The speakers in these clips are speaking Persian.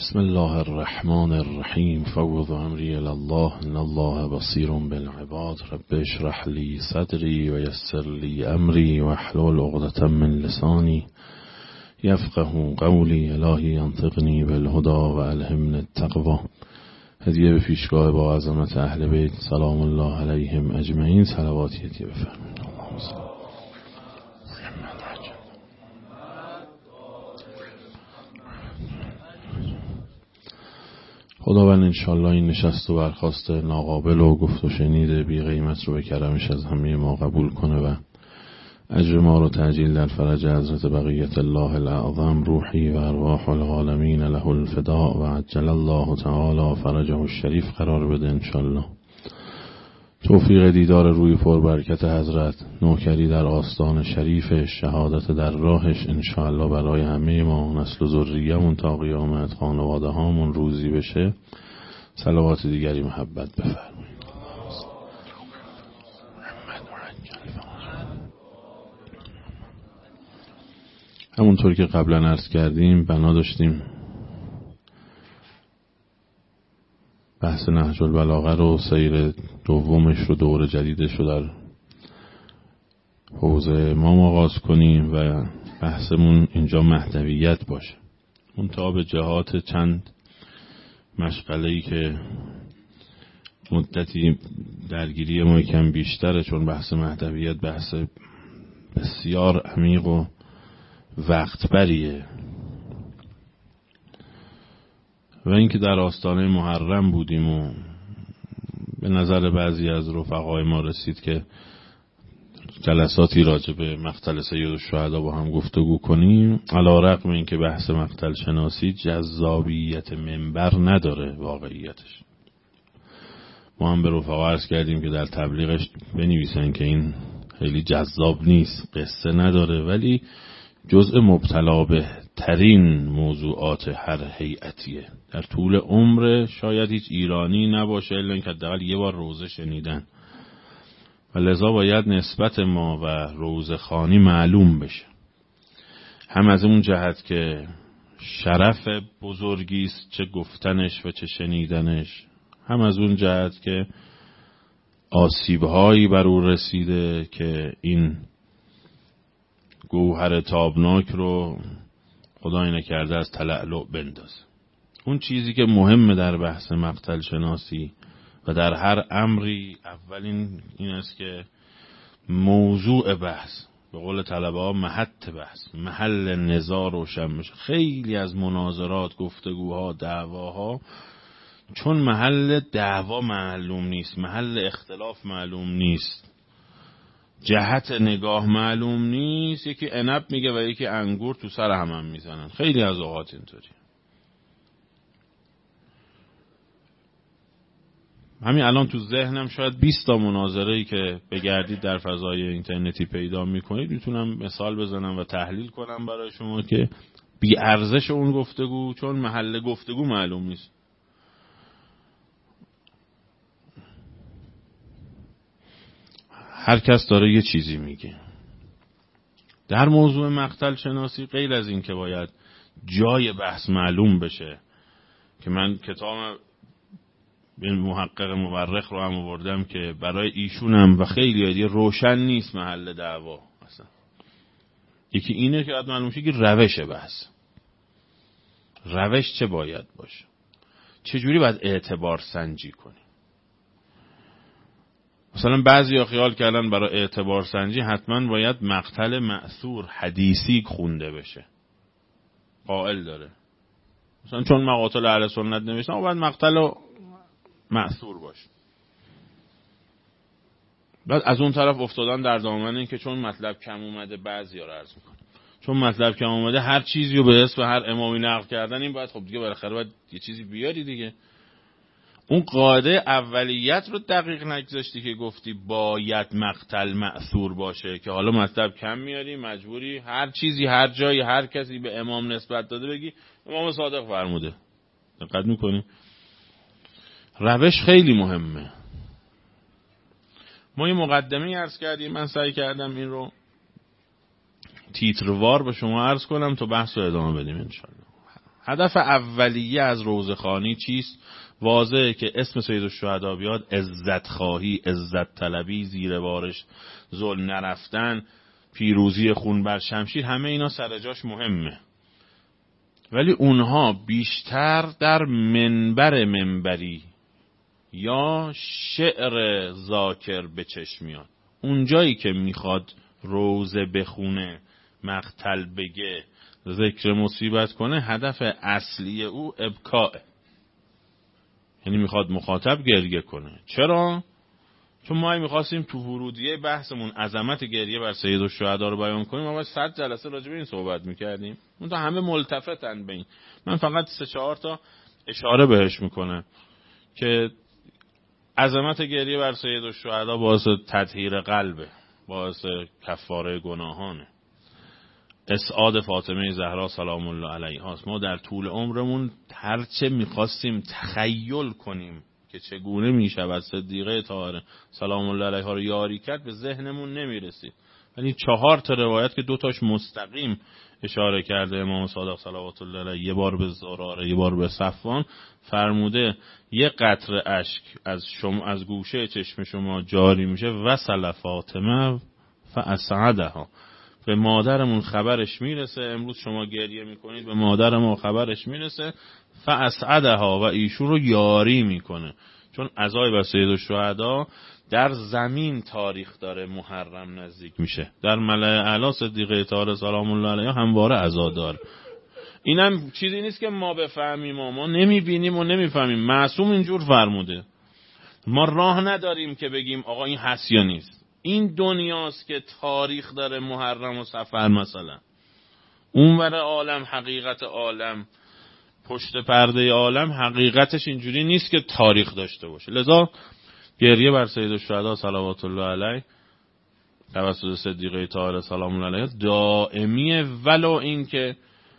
بسم الله الرحمن الرحیم. فوض امری الی الله ان الله بصیر بالعباد. رب اشرح لی صدری و یسر لی امری واحلل عقدة من لسانی یفقهوا قولی. الهی انطقنی بالهدی و الهمنی التقوی. هدیه به پیشگاه با عظمت اهل بیت سلام الله علیهم اجمعین. صلواتی هدیه بفرمایید. خداوند انشالله این نشست و برخاست ناقابل و گفت و شنید بی قیمت رو به کرمش از همه ما قبول کنه و اجر ما رو تعجیل در فرج حضرت بقیت الله الاعظم روحی و ارواح العالمین له الفداء و عجل الله تعالی فرجه الشریف قرار بده انشالله. توفیق دیدار روی پربرکت حضرت، نوکری در آستان شریف، شهادت در راهش انشاءالله برای همه ما نسل و ذریه‌مون تا قیامت، خانواده هامون روزی بشه. صلوات دیگری محبت بفرمایید. همونطور که قبلا عرض کردیم بنا داشتیم بحث نهج البلاغه رو، سیر دومش رو، دور جدیدش رو در حوزه ما آغاز کنیم و بحثمون اینجا مهدویت باشه. منتها به جهات چند مشغله‌ای که مدتی درگیری ما کم بیشتره، چون بحث مهدویت بحث بسیار عمیق و وقت بریه و اینکه در آستانه محرم بودیم و به نظر بعضی از رفقای ما رسید که جلساتی راجع به مقتل سید الشهدا با هم گفتگو کنیم، علی رغم اینکه بحث مقتل شناسی جذابیت منبر نداره واقعیتش. ما هم به رفقا عرض کردیم که در تبلیغش بنویسن که این خیلی جذاب نیست، قصه نداره، ولی جزء مبتلا به ترین موضوعات هر هیئتیه. در طول عمر شاید هیچ ایرانی نباشه الا اینکه حداقل یه بار روزه شنیدن و لذا باید نسبت ما و روزه خوانی معلوم بشه. هم از اون جهت که شرف بزرگیست چه گفتنش و چه شنیدنش، هم از اون جهت که آسیبهایی بر او رسیده که این گوهر تابناک رو خدای نکرده از تلألؤ بندازه. اون چیزی که مهمه در بحث مقتل شناسی و در هر امری، اولین این است که موضوع بحث، به قول طلبه ها محط بحث، محل نزاع روشن بشه. خیلی از مناظرات، گفتگوها، دعواها چون محل دعوا معلوم نیست، محل اختلاف معلوم نیست، جهت نگاه معلوم نیست، یکی عنب میگه و یکی انگور، تو سر هم میزنن. خیلی از اوقات اینطوری. همین الان تو ذهنم شاید 20 تا مناظره‌ای که بگردید در فضای اینترنتی پیدا میکنید میتونم مثال بزنم و تحلیل کنم برای شما که بی ارزش اون گفتگو چون محل گفتگو معلوم نیست. هر کس داره یه چیزی میگه. در موضوع مقتل شناسی غیر از این که باید جای بحث معلوم بشه، که من کتاب این محقق مورخ رو هم آوردم که برای ایشونم و خیلی دیگه روشن نیست محل دعوا اصلا. یکی اینه که باید معلوم شه که روش بحث، روش چه باید باشه، چجوری باید اعتبار سنجی کنی. مثلا بعضی خیال کردن برای اعتبار سنجی حتما باید مقتل مأثور حدیثی خونده بشه. قائل داره مثلا چون مقاتل اهل سنت نوشتن باید مقتل مأثور باشه. بعد از اون طرف افتادن در دامن این که چون مطلب کم اومده، بعضی ها رو عرض میکنه چون مطلب کم اومده هر چیزی رو به اسم هر امامی نقل کردن، این باید خب دیگه بالاخره باید یه چیزی بیاری دیگه. اون قاعده اولیت رو دقیق نگذاشتی که گفتی باید مقتل مأثور باشه، که حالا مطلب کم میاری مجبوری هر چیزی هر جایی هر کسی به امام نسبت داده بگی امام صادق فرموده. دقت میکنی؟ روش خیلی مهمه. ما یه مقدمه عرض کردیم، من سعی کردم این رو تیتروار به شما عرض کنم تا بحث رو ادامه بدیم انشالله. هدف اولیه از روزخوانی چیست؟ واضحه که اسم سید الشهدا بیاد، عزت خواهی، عزت طلبی، زیر بارش ظلم نرفتن، پیروزی خون بر شمشیر، همه اینا سر جاش مهمه. ولی اونها بیشتر در منبری یا شعر ذاکر به چشم میاد. اونجایی که میخواد روزه بخونه، مقتل بگه، ذکر مصیبت کنه، هدف اصلی او ابکاء، یعنی میخواد مخاطب گریه کنه. چرا؟ چون ما میخواستیم تو ورودیه بحثمون عظمت گریه بر سید الشهدا رو بیان کنیم، ما باید 100 جلسه راجع به این صحبت میکردیم. اون تا همه ملتفتن به این. من فقط 3-4 تا اشاره بهش میکنم که عظمت گریه بر سید الشهدا باعث تطهیر قلبه، باعث کفاره گناهانه، اسعاد فاطمه زهرا سلام الله علیها. ما در طول عمرمون هرچه میخواستیم تخیل کنیم که چگونه میشود صدیقه طاهره سلام الله علیها رو یاری کرد، به ذهنمون نمیرسید. ولی 4 تا روایت که 2 تاش مستقیم اشاره کرده امام صادق صلوات الله علیه، یه بار به زراره یه بار به صفوان، فرموده یه قطره اشک از گوشه چشم شما جاری میشه وصل فاطمه فاسعدها، به مادرمون خبرش میرسه، امروز شما گریه میکنید به مادر ما خبرش میرسه، فاسعدها، و ایشون رو یاری میکنه. چون عزای بر سید الشهدا در زمین تاریخ داره، محرم نزدیک میشه، در ملأ اعلی صدیقه طاهره سلام الله علیها همواره عزا داره. اینم چیزی نیست که ما بفهمیم، ما نمیبینیم و نمیفهمیم، معصوم اینجور فرموده. ما راه نداریم که بگیم آقا این هست یا نیست. این دنیاست که تاریخ داره، محرم و صفر مثلا. اونور عالم، حقیقت عالم، پشت پرده عالم، حقیقتش اینجوری نیست که تاریخ داشته باشه. لذا گریه بر سید الشهدا صلوات الله علیه توسط صدیقه طاهره سلام الله علیها دائمیه، ولو این که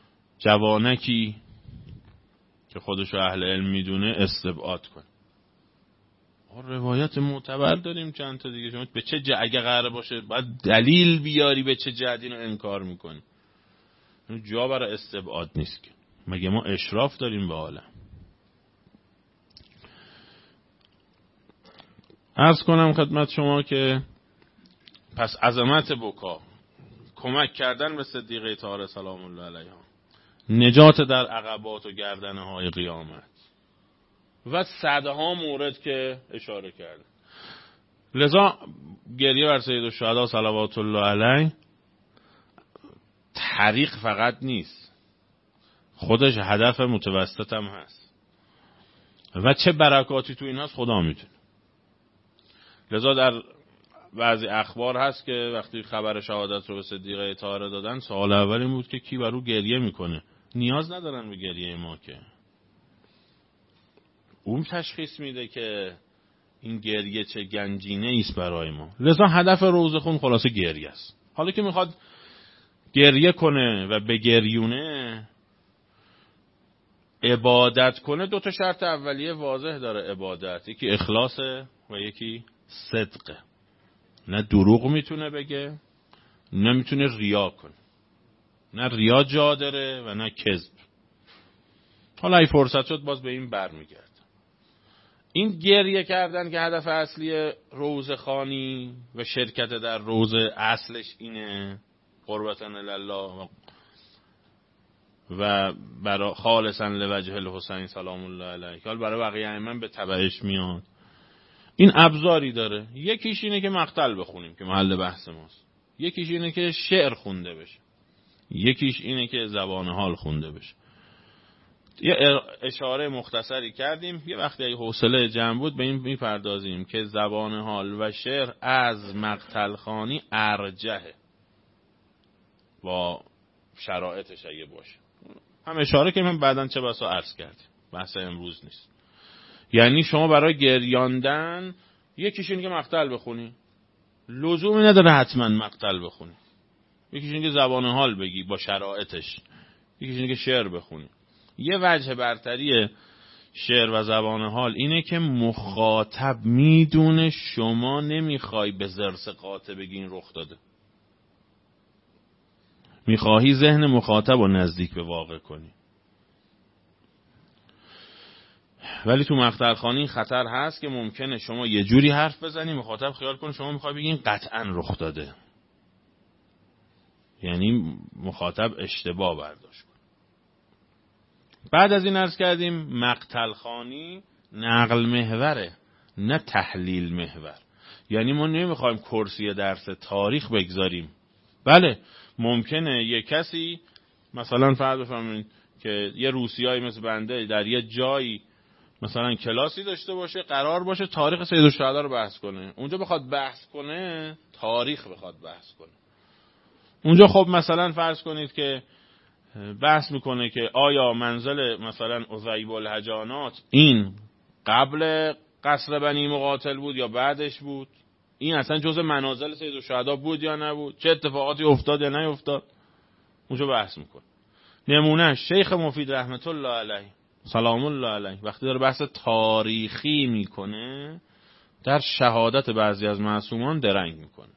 جوانکی که خودشو اهل علم میدونه استبعاد کنه. روایت معتبر داریم چند تا دیگه، شما به چه اگه قراره باشه باید دلیل بیاری، به چه جهت اینو انکار میکنی؟ جا برای استبعاد نیست که. مگه ما اشراف داریم به عالم؟ عرض کنم خدمت شما که پس عظمت بکا، کمک کردن به صدیقه طاهره سلام الله علیها، نجات در عقبات و گردنه های قیامت و صدها مورد که اشاره کرده. لذا گریه بر سید الشهدا صلوات الله علیه طریق فقط نیست، خودش هدف متوسط هم هست و چه برکاتی تو این هست خدا میدونه. لذا در بعضی اخبار هست که وقتی خبر شهادت رو به صدیقه طاهره دادن، سوال اول این بود که کی بر او گریه میکنه. نیاز ندارن به گریه ما، که اون تشخیص میده که این گریه چه گنجینه ایست برای ما. لذا هدف روزخون خلاصه گریه است. حالا که میخواد گریه کنه و بگریونه، عبادت کنه، 2 تا شرط اولیه واضح داره عبادت، یکی اخلاصه و یکی صدقه. نه دروغ میتونه بگه، نه میتونه ریا کنه، نه ریا جا داره و نه کذب. حالا ای فرصت شد باز به این برمیگرد. این گریه کردن که هدف اصلی روزخوانی و شرکت در روزه اصلش اینه، قربتن الله و برای خالصا لوجه الحسین سلام الله علیه، حال برای بقیه ائمه به تبعش میاد. این ابزاری داره، یکیش اینه که مقتل بخونیم که محل بحث ماست، یکیش اینه که شعر خونده بشه، یکیش اینه که زبان حال خونده بشه. یه اشاره مختصری کردیم، یه وقتی حوصله جمع بود به این میپردازیم که زبان حال و شعر از مقتل خوانی ارجحه با شرایطش اگه باشه. هم اشاره که من بعداً چه بسا عرض کردیم، بحث امروز نیست. یعنی شما برای گریاندن یکیش اینه که مقتل بخونی، لزومی نداره حتما مقتل بخونی. یکیش اینه که زبان حال بگی با شرایطش، یکیش اینه که شعر بخونی. یه وجه برتری شعر و زبان حال اینه که مخاطب میدونه شما نمیخوای به زرس قاطع بگی این رخ داده، میخواهی ذهن مخاطب رو نزدیک به واقع کنی. ولی تو مقطع‌خوانی خطر هست که ممکنه شما یه جوری حرف بزنی مخاطب خیال کنه شما میخوای بگین قطعاً رخ داده، یعنی مخاطب اشتباه برداشت کنه. بعد از این عرض کردیم مقطع‌خوانی نقل محوره نه تحلیل محور. یعنی ما نمیخوایم کرسی درس تاریخ بگذاریم. بله ممکنه یه کسی مثلا فرض بفرمایید که یه روسیایی مثل بنده در یه جایی مثلا کلاسی داشته باشه، قرار باشه تاریخ سید الشهدا رو بحث کنه، اونجا بخواد بحث کنه تاریخ بخواد بحث کنه، اونجا خب مثلا فرض کنید که بحث میکنه که آیا منزل مثلا عزیب الهجانات این قبل قصر بنی مقاتل بود یا بعدش بود، این اصلا جزء منازل سید الشهدا بود یا نبود، چه اتفاقاتی افتاد یا نیفتاد، اونجا بحث میکنه. نمونه شیخ مفید رحمت الله علیه سلام الله علیه وقتی داره بحث تاریخی میکنه در شهادت بعضی از معصومان درنگ میکنه.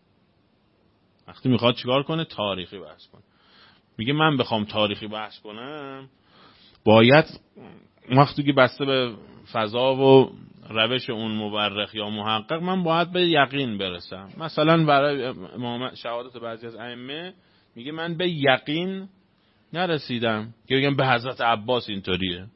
وقتی میخواد چیکار کنه تاریخی بحث کنه، میگه من بخوام تاریخی بحث کنم باید وقتی که بسته به فضا و روش اون مورخ یا محقق من باید به یقین برسم. مثلا برای شهادت بعضی از ائمه میگه من به یقین نرسیدم که بگم به حضرت عباس اینطوریه.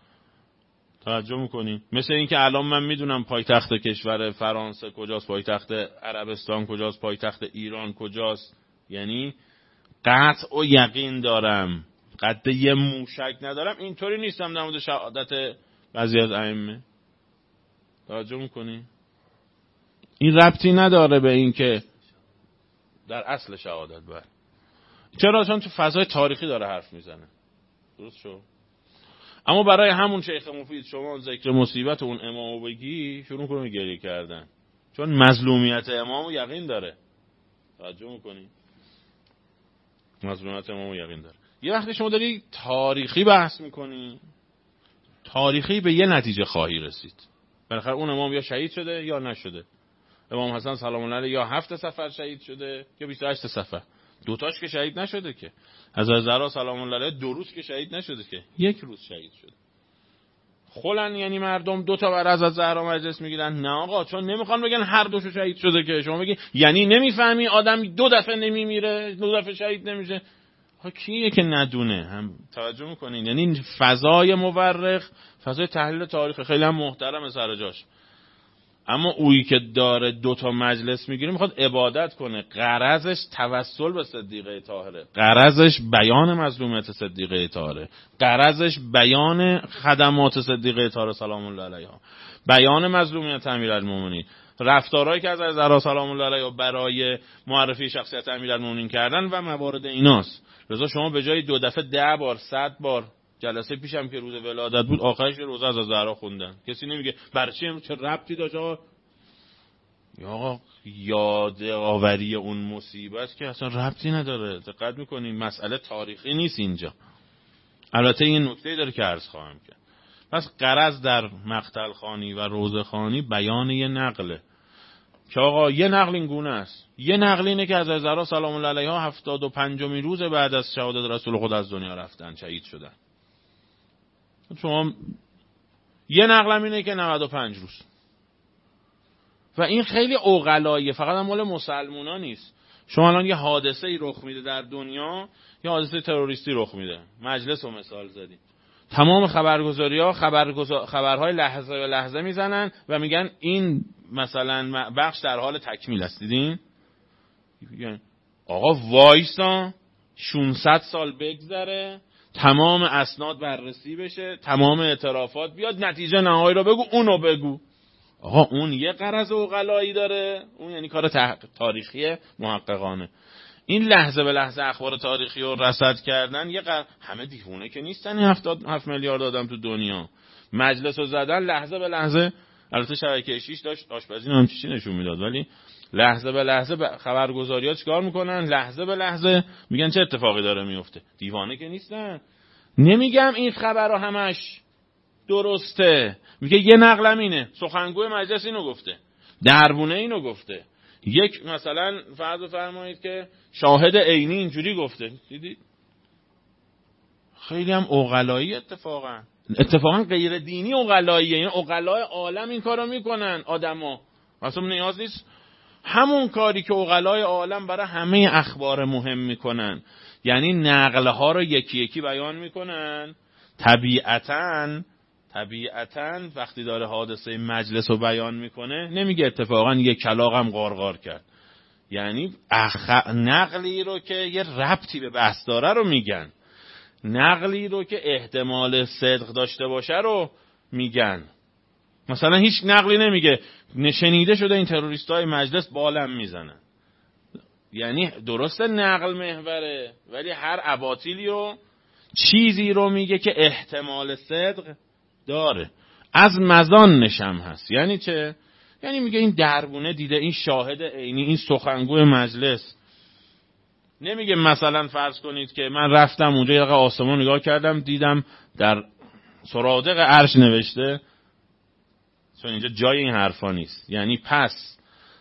توجه میکنی؟ مثل این که الان من میدونم پایتخت کشور فرانسه کجاست، پایتخت عربستان کجاست، پایتخت ایران کجاست، یعنی قطع و یقین دارم، قطع یه موشک ندارم. اینطوری نیستم در مورد شهادت بعضی از ائمه. توجه میکنی؟ این ربطی نداره به این که در اصل شهادت بر چرا؟ چون تو فضای تاریخی داره حرف میزنه. درست شو؟ اما برای همون شیخ مفید شما ذکر مصیبت اون امامو بگی شروع کنه گریه کردن، چون مظلومیت امامو یقین داره. توجه میکنی؟ مظلومیت امامو یقین داره. یه وقتی شما داری تاریخی بحث میکنی، تاریخی به یه نتیجه خواهی رسید. بالاخره اون امام یا شهید شده یا نشده. امام حسن سلام الله علیه یا 7 صفر شهید شده یا 28 صفر. دوتاش که شهید نشده که. حضرت زهرا سلام الله علیها 2 روز که شهید نشده که، 1 روز شهید شده. خلن یعنی مردم 2 تا بر حضرت زهرا مجلس میگیرن؟ نه آقا، چون نمیخوان بگن هر دوشو شهید شده که. شما بگی یعنی نمیفهمی آدم 2 دفعه نمیمیره، 2 دفعه شهید نمیشه. ها کیه که ندونه؟ هم توجه میکنین؟ یعنی فضای مورخ فضای تحلیل تاریخ خیلی هم محترم سر جاش، اما اویی که داره 2 تا مجلس میگیره میخواد عبادت کنه، غرضش توسل به صدیقه طاهره، غرضش بیان مظلومیت صدیقه طاهره، غرضش بیان خدمات صدیقه طاهره سلام الله علیها، بیان مظلومیت امیرالمومنین، رفتارهایی که از زهرا سلام الله علیها برای معرفی شخصیت امیرالمومنین کردن و موارد ایناست. لذا شما به جای 2 دفعه 10 بار 100 بار، جلسه پیشم که روز ولادت بود آخرش روزه از زهرا خوندن، کسی نمیگه برای چه ربطی داشت آقا. یا آقا یاد آوری اون مصیبت که اصلا ربطی نداره. دقت میکنین مسئله تاریخی نیست اینجا. البته این نکته داره که عرض خواهم کرد. پس غرض در مقتل خوانی و روزه خوانی بیان یه نقله که آقا یه نقل این گونه است. یه نقل اینه که از زهرا سلام الله علیها 75مین روز بعد از شهادت رسول خدا از دنیا رفتن، شهید شدن. شما یه نقلم اینه که 95 روز. و این خیلی عقلاییه، فقط هم مال مسلمونا نیست. شما الان یه حادثه ای رخ میده در دنیا، یه حادثه تروریستی رخ میده، مجلس رو مثال زدیم، تمام خبرگزاری‌ها خبرهای لحظه به لحظه میزنن و میگن این مثلا بخش در حال تکمیل است. دیدین؟ آقا وایسا 600 سال بگذره، تمام اسناد بررسی بشه، تمام اعترافات بیاد، نتیجه نهایی رو بگو، اونو بگو. آقا اون یه غرض عقلایی داره، اون یعنی کار تاریخی محققانه. این لحظه به لحظه اخبار تاریخی رو رصد کردن همه دیوونه که نیستن. 77 میلیارد آدم تو دنیا مجلس رو زدن لحظه به لحظه. البته شبکه 6 داشت آشپزی هم چیزی نشون میداد، ولی لحظه به لحظه خبرگزاری‌ها چیکار میکنن؟ لحظه به لحظه میگن چه اتفاقی داره میفته. دیوانه که نیستن. نمیگم این خبر رو همش درسته، میگه یه نقلم اینه، سخنگوی مجلس اینو گفته، دربونه اینو گفته، یک مثلا فرض فرمایید که شاهد عینی اینجوری گفته. دیدید؟ خیلی هم عقلایی اتفاقا. اتفاقا غیر دینی عقلاییه، یعنی عقلای عالم این کارو میکنن. آدما اصلا نیاز نیست همون کاری که عقلای عالم برای همه اخبار مهم میکنن، یعنی نقله ها رو یکی یکی بیان میکنن. طبیعتاً وقتی داره حادثه مجلس رو بیان میکنه نمیگه اتفاقا یک کلاغم غارغار کرد، یعنی نقلی رو که یه ربطی به بحث داره رو میگن، نقلی رو که احتمال صدق داشته باشه رو میگن. مثلا هیچ نقلی نمیگه شنیده شده این تروریستای مجلس بالم میزنن، یعنی درسته نقل محوره ولی هر اباطیلی و چیزی رو میگه که احتمال صدق داره. از مزان نشم هست یعنی چه؟ یعنی میگه این دربونه دیده، این شاهد عینی، این سخنگوی مجلس. نمیگه مثلا فرض کنید که من رفتم اونجا یه دقیقه آسمان نگاه کردم دیدم در سرادق عرش نوشته، چون اینجا جای این حرفا نیست. یعنی پس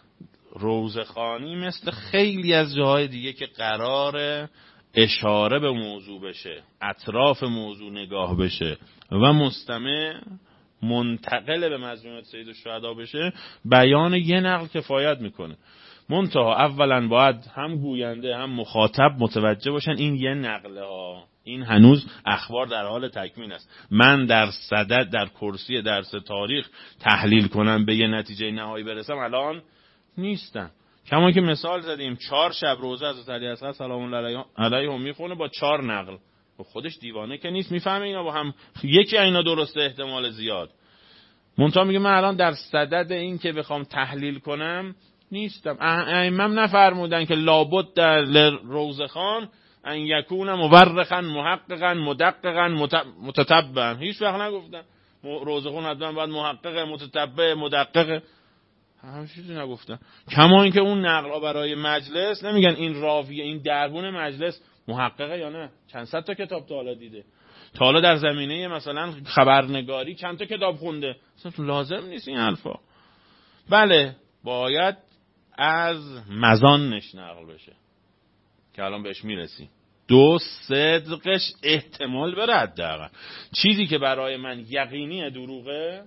روزخوانی مثل خیلی از جاهای دیگه که قراره اشاره به موضوع بشه، اطراف موضوع نگاه بشه و مستمع منتقل به مضمون سید الشهدا بشه، بیان یه نقل کفایت میکنه. منتها اولا باید هم گوینده هم مخاطب متوجه باشن این یه نقله ها، این هنوز اخبار در حال تکمیل است. من در صدد در کرسی درس تاریخ تحلیل کنم به یه نتیجه نهایی برسم الان نیستم. کما که مثال زدیم 4 شب روزه حضرت علی اصغر سلام الله علیه میخونه با 4 نقل. خودش دیوانه که نیست، میفهمه اینا با هم یکی اینا درسته احتمال زیاد. منتها میگه من الان در صدد این که بخوام تحلیل کنم نیستم. ائمم نفرمودن که لابد در روزخان ان یکون مورخا محققا مدققا متتبعا، هیچ وقت نگفتن روزخون حتما باید محقق متتبع مدقق، همه چیزی نگفتن. کما اینکه اون نقلا برای مجلس نمیگن این راوی این دربون مجلس محققه یا نه. چند صد تا کتاب تا حالا دیده، تا حالا در زمینه مثلا خبرنگاری چند تا کتاب خونده، اصلا لازم نیست این حرفا. بله باید از مزانش نقل بشه که الان بهش میرسیم. 2 صدقش احتمال بره حداقل. چیزی که برای من یقینی دروغه،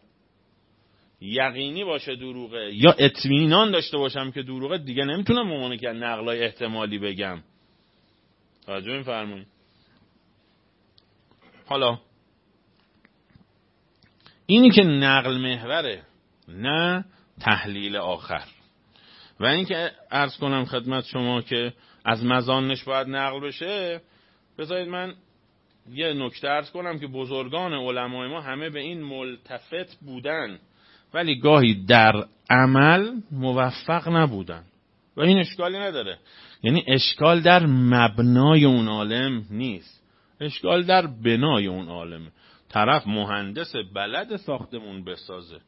یقینی باشه دروغه یا اطمینان داشته باشم که دروغه، دیگه نمیتونم ممانه که نقلای احتمالی بگم. توجه می‌فرمایید؟ حالا اینی که نقل محوره نه تحلیل آخر، و اینکه عرض کنم خدمت شما که از مزانش باید نقل بشه، بذارید من یه نکته عرض کنم که بزرگان علمای ما همه به این ملتفت بودن ولی گاهی در عمل موفق نبودن و این اشکالی نداره. یعنی اشکال در مبنای اون عالم نیست، اشکال در بنای اون عالمه. طرف مهندس بلد ساختمون بسازه،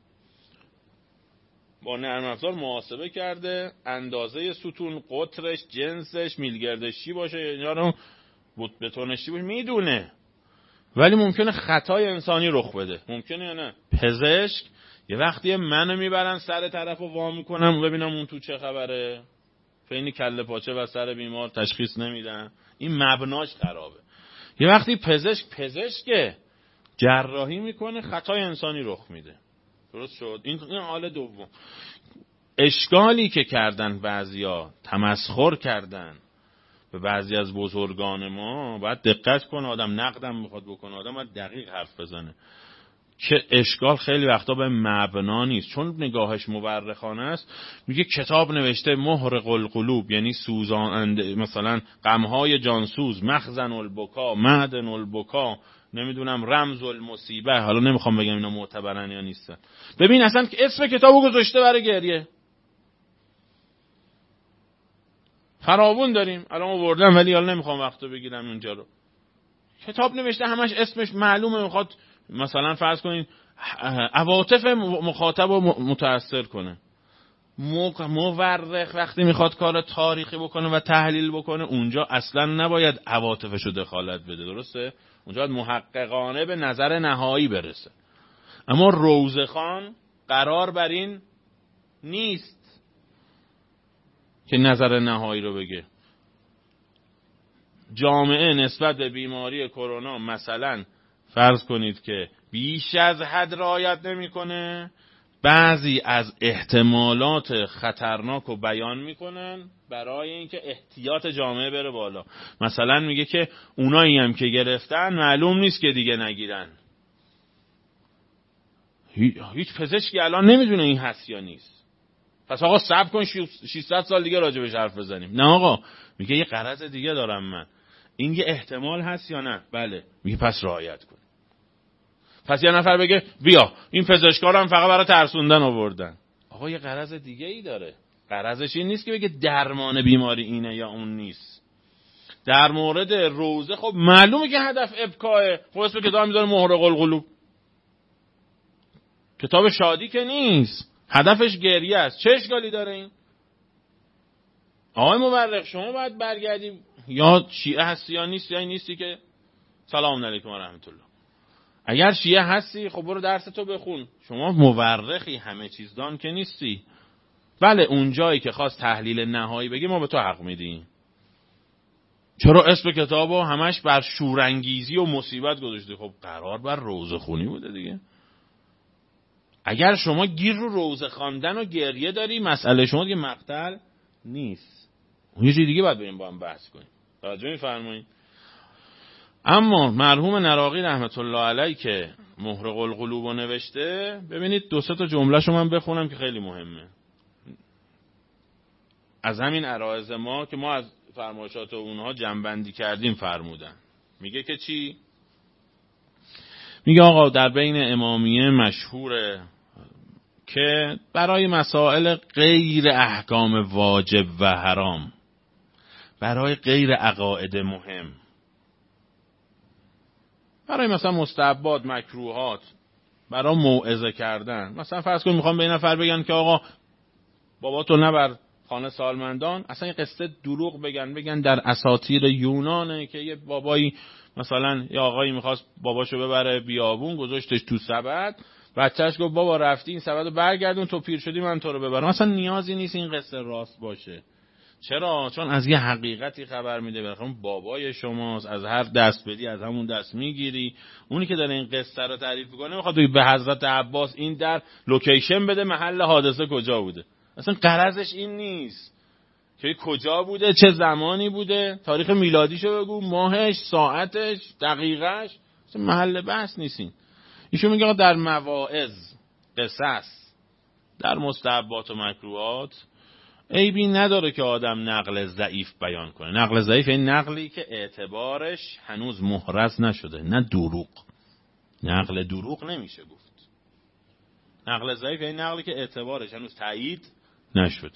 با نرم افزار محاسبه کرده اندازه ستون، قطرش، جنسش، میلگردش چی باشه، اینا رو بتونش چی باشه میدونه، ولی ممکنه خطای انسانی رخ بده. ممکنه یا نه؟ پزشک یه وقتی منو میبرن سر طرفو وا میکنم ببینم اون تو چه خبره، فین کله پاچه و سر بیمار تشخیص نمیدن، این مبناش خرابه. یه وقتی پزشک جراحی میکنه خطای انسانی رخ میده. درست شد؟ این حال دوم. اشکالی که کردن بعضیا، تمسخر کردن به بعضی از بزرگان ما، باید دقت کنه آدم، نقدم میخواد بکنه آدم باید دقیق حرف بزنه که اشکال خیلی وقتا به مبنا نیست، چون نگاهش مورخانه است. میگه کتاب نوشته محرق القلوب، یعنی سوزاننده، مثلا غمهای جانسوز، مخزن البکا، معدن البکا، نمیدونم رمز المصیبه. حالا نمیخوام بگم اینا معتبرن یا نیستن. ببین اصلا اسم کتابو گذاشته برای گریه. فراوون داریم الان آوردم ولی حالا نمیخوام وقتو بگیرم اونجا رو. کتاب نوشته همش اسمش معلومه، میخواد مثلا فرض کنین عواطف مخاطب رو متاثر کنه. مورخ وقتی میخواد کار تاریخی بکنه و تحلیل بکنه اونجا اصلا نباید عواطفش رو دخالت بده، درسته؟ اونجا باید محققانه به نظر نهایی برسه. اما روزخان قرار بر این نیست که نظر نهایی رو بگه. جامعه نسبت به بیماری کرونا مثلا فرض کنید که بیش از حد رعایت نمیکنه، بعضی از احتمالات خطرناک رو بیان میکنن برای اینکه احتیاط جامعه بره بالا. مثلا میگه که اونایی هم که گرفتن معلوم نیست که دیگه نگیرن. هیچ پزشکی الان نمیدونه این هست یا نیست. پس آقا صبر کن 600 سال دیگه راجع بهش حرف بزنیم. نه آقا، میگه یه غرض دیگه دارم من. این یه احتمال هست یا نه؟ بله. میگه پس رعایت کن. پس یه نفر بگه بیا این پزشکارم فقط برای ترسوندن آوردن. آقا یه غرض دیگه ای داره. غرضش این نیست که بگه درمان بیماری اینه یا اون نیست. در مورد روزه خب معلومه که هدف ابکاه. خب اسم کتاب میذاره محرق القلوب. کتاب شادی که نیست، هدفش گریه است. چه اشکالی داره این؟ آقای مورخ شما باید برگردی یا شیعه هستی یا نیستی، یا نیستی که سلام علیکم و رحمت الله. اگر شیعه هستی خب برو درس تو بخون. شما مورخی همه چیز دان که نیستی. بله اون جایی که خواست تحلیل نهایی بگی ما به تو حق میدیم. چرا اسم کتابو همش بر شورانگیزی و مصیبت گذاشتی؟ خب قرار بر روزه خونی بوده دیگه. اگر شما گیر رو روزه خواندن و گریه داری، مسئله شما دیگه مقتل نیست. اون یه چیز دیگه باید بریم با هم بحث کنیم. توجه می‌فرمایید؟ اما مرحوم نراقی رحمت الله علیه که محرق القلوب رو نوشته، ببینید 2-3 جمله شو من بخونم که خیلی مهمه. از همین عرایض ما که ما از فرمایشات اونها جمع‌بندی کردیم فرمودن. میگه که چی؟ میگه آقا در بین امامیه مشهوره که برای مسائل غیر احکام واجب و حرام، برای غیر عقاید مهم، برای مثلا مستحبات مکروهات، برای موعظه کردن، مثلا فرض کن میخوام به این نفر بگن که آقا باباتو نبر خانه سالمندان، اصلا این قصه دروغ بگن در اساطیر یونانه که یه بابایی مثلا یه آقایی میخواست باباشو ببره بیابون، گذاشتش تو سبد، بچهش گفت بابا رفتی این سبدو برگردون، تو پیر شدی من تو رو ببرم. اصلا نیازی نیست این قصه راست باشه. چرا؟ چون از یه حقیقتی خبر میده، بخاطر بابای شماست، از هر دست بدی از همون دست میگیری. اونی که داره این قصه رو تعریف میکنه میخواد به حضرت عباس این در لوکیشن بده محل حادثه کجا بوده. اصلا غرضش این نیست که کجا بوده، چه زمانی بوده، تاریخ میلادیشو بگو، ماهش، ساعتش، دقیقش، اصلا محل بحث نیستین. ایشون میگه در مواعظ، قصص، در مستحبات و مکروهات عیبی نداره که آدم نقل ضعیف بیان کنه. نقل ضعیف این نقلی که اعتبارش هنوز محرز نشده، نه دروغ. نقل دروغ نمیشه گفت. نقل ضعیف این نقلی که اعتبارش هنوز تایید نشده.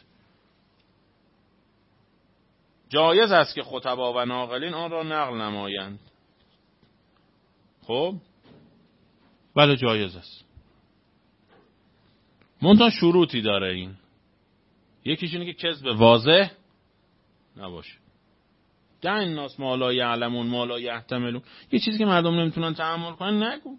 جایز است که خطبا و ناقلین آن را نقل نمایند. خب بله جایز است، منتها شروطی داره این. یکیش اینه که کذب واضح نباشه. ده الناس ما لا یعلمون ما لا یحتملون. یه چیزی که مردم نمیتونن تحمل کنن نگو،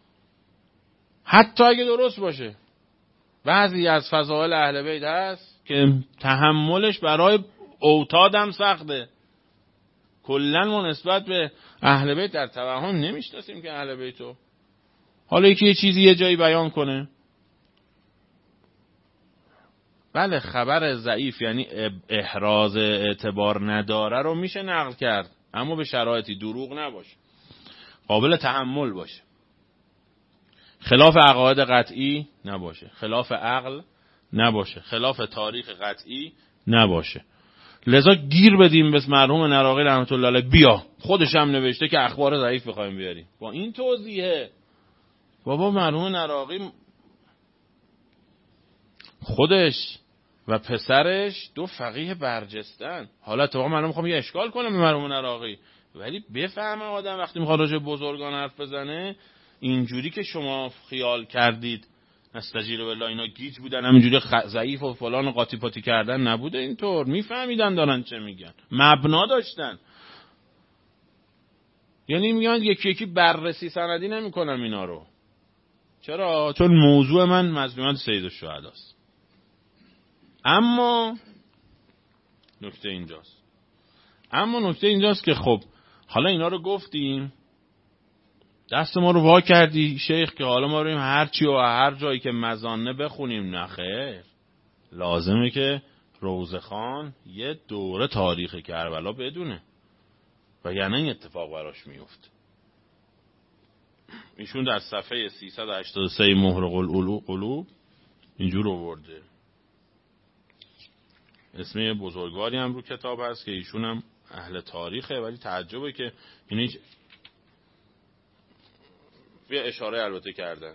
حتی اگه درست باشه. بعضی از فضائل اهل بیت هست که تحملش برای اوتادم سخته. کلا ما نسبت به اهل بیت در توهم نمیشناسیم که اهل بیتو. حالا یکی یه چیزی یه جایی بیان کنه، بله خبر ضعیف یعنی احراز اعتبار نداره رو میشه نقل کرد، اما به شرایطی دروغ نباشه، قابل تحمل باشه، خلاف عقاید قطعی نباشه، خلاف عقل نباشه، خلاف تاریخ قطعی نباشه. لذا گیر بدیم به مرحوم نراقی رحمت الله علیه، بیا خودش هم نوشته که اخبار ضعیف بخوایم بیاریم با این توضیحه. بابا مرحوم نراقی خودش و پسرش 2 فقیه برجستن. حالا تو من میخوام یه اشکال کنم به مرحوم نراقی، ولی بفهمه آدم وقتی میخواد راجع به بزرگان حرف بزنه اینجوری که شما خیال کردید نستجیر بالله اینا گیج بودن همینجوری ضعیف و فلان و قاطی پاتی کردن نبوده. اینطور میفهمیدن دارن چه میگن، مبنا داشتن. یعنی میگن یکی یکی بررسی سندی نمیکنم اینا رو. چرا؟ چون موضوع من مظلومیت سید الشهدا است. اما نکته اینجاست، که خب حالا اینا رو گفتیم، دست ما رو وا کردی شیخ که حالا ما بریم هر چی و هر جایی که مزانه بخونیم. نخیر، لازمه که روزخان یه دوره تاریخ کربلا بدونه و یعنی این اتفاق براش میفت. ایشون در صفحه 383 مهر قلوب اینجور آورده. اسم یه بزرگواری هم رو کتاب هست که ایشون هم اهل تاریخه، ولی تعجبه که این یه اشاره البته کردن.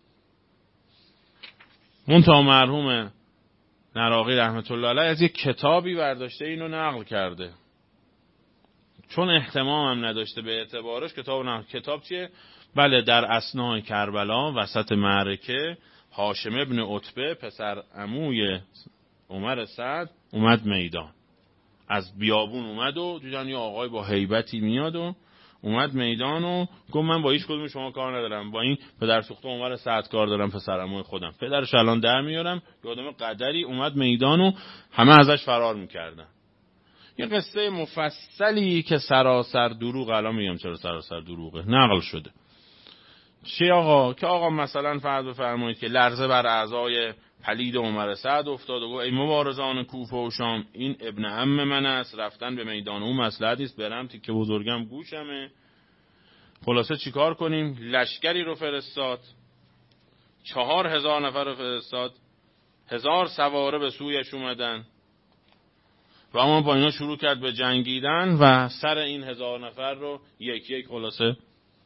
منتها مرحوم نراقی رحمت الله علیه از یک کتابی برداشته اینو نقل کرده، چون اهتمام هم نداشته به اعتبارش. کتاب چیه؟ بله، در اثناء کربلا وسط معرکه هاشم ابن عتبه پسر عموی عمر سعد اومد میدان. از بیابون اومد و دیدن یه آقای با هیبتی میاد و اومد میدان و گفت من با هیچ کدوم شما کار ندارم، با این پدر سوخته عمر سعد کار دارم، پسر عموی خودم، پدرش الان در میارم. یه آدم قدری اومد میدان و همه ازش فرار میکردن. یه قصه مفصلی که سراسر دروغ، الان میگم چرا سراسر دروغه، نقل شده. چی آقا؟ که آقا مثلا فرض بفرمایید که لرزه بر اعضای پلید عمر سعد افتاد و گفت ای مبارزان کوفه و شام، این ابن عم من است، رفتن به میدان او مصلحتی است، برم تیکه بزرگم گوشمه. خلاصه چیکار کنیم؟ لشکری رو فرستاد، 4000 نفر رو فرستاد، 1000 سواره به سویش اومدن و اما با اینا شروع کرد به جنگیدن و سر این 1000 نفر رو یک یک خلاصه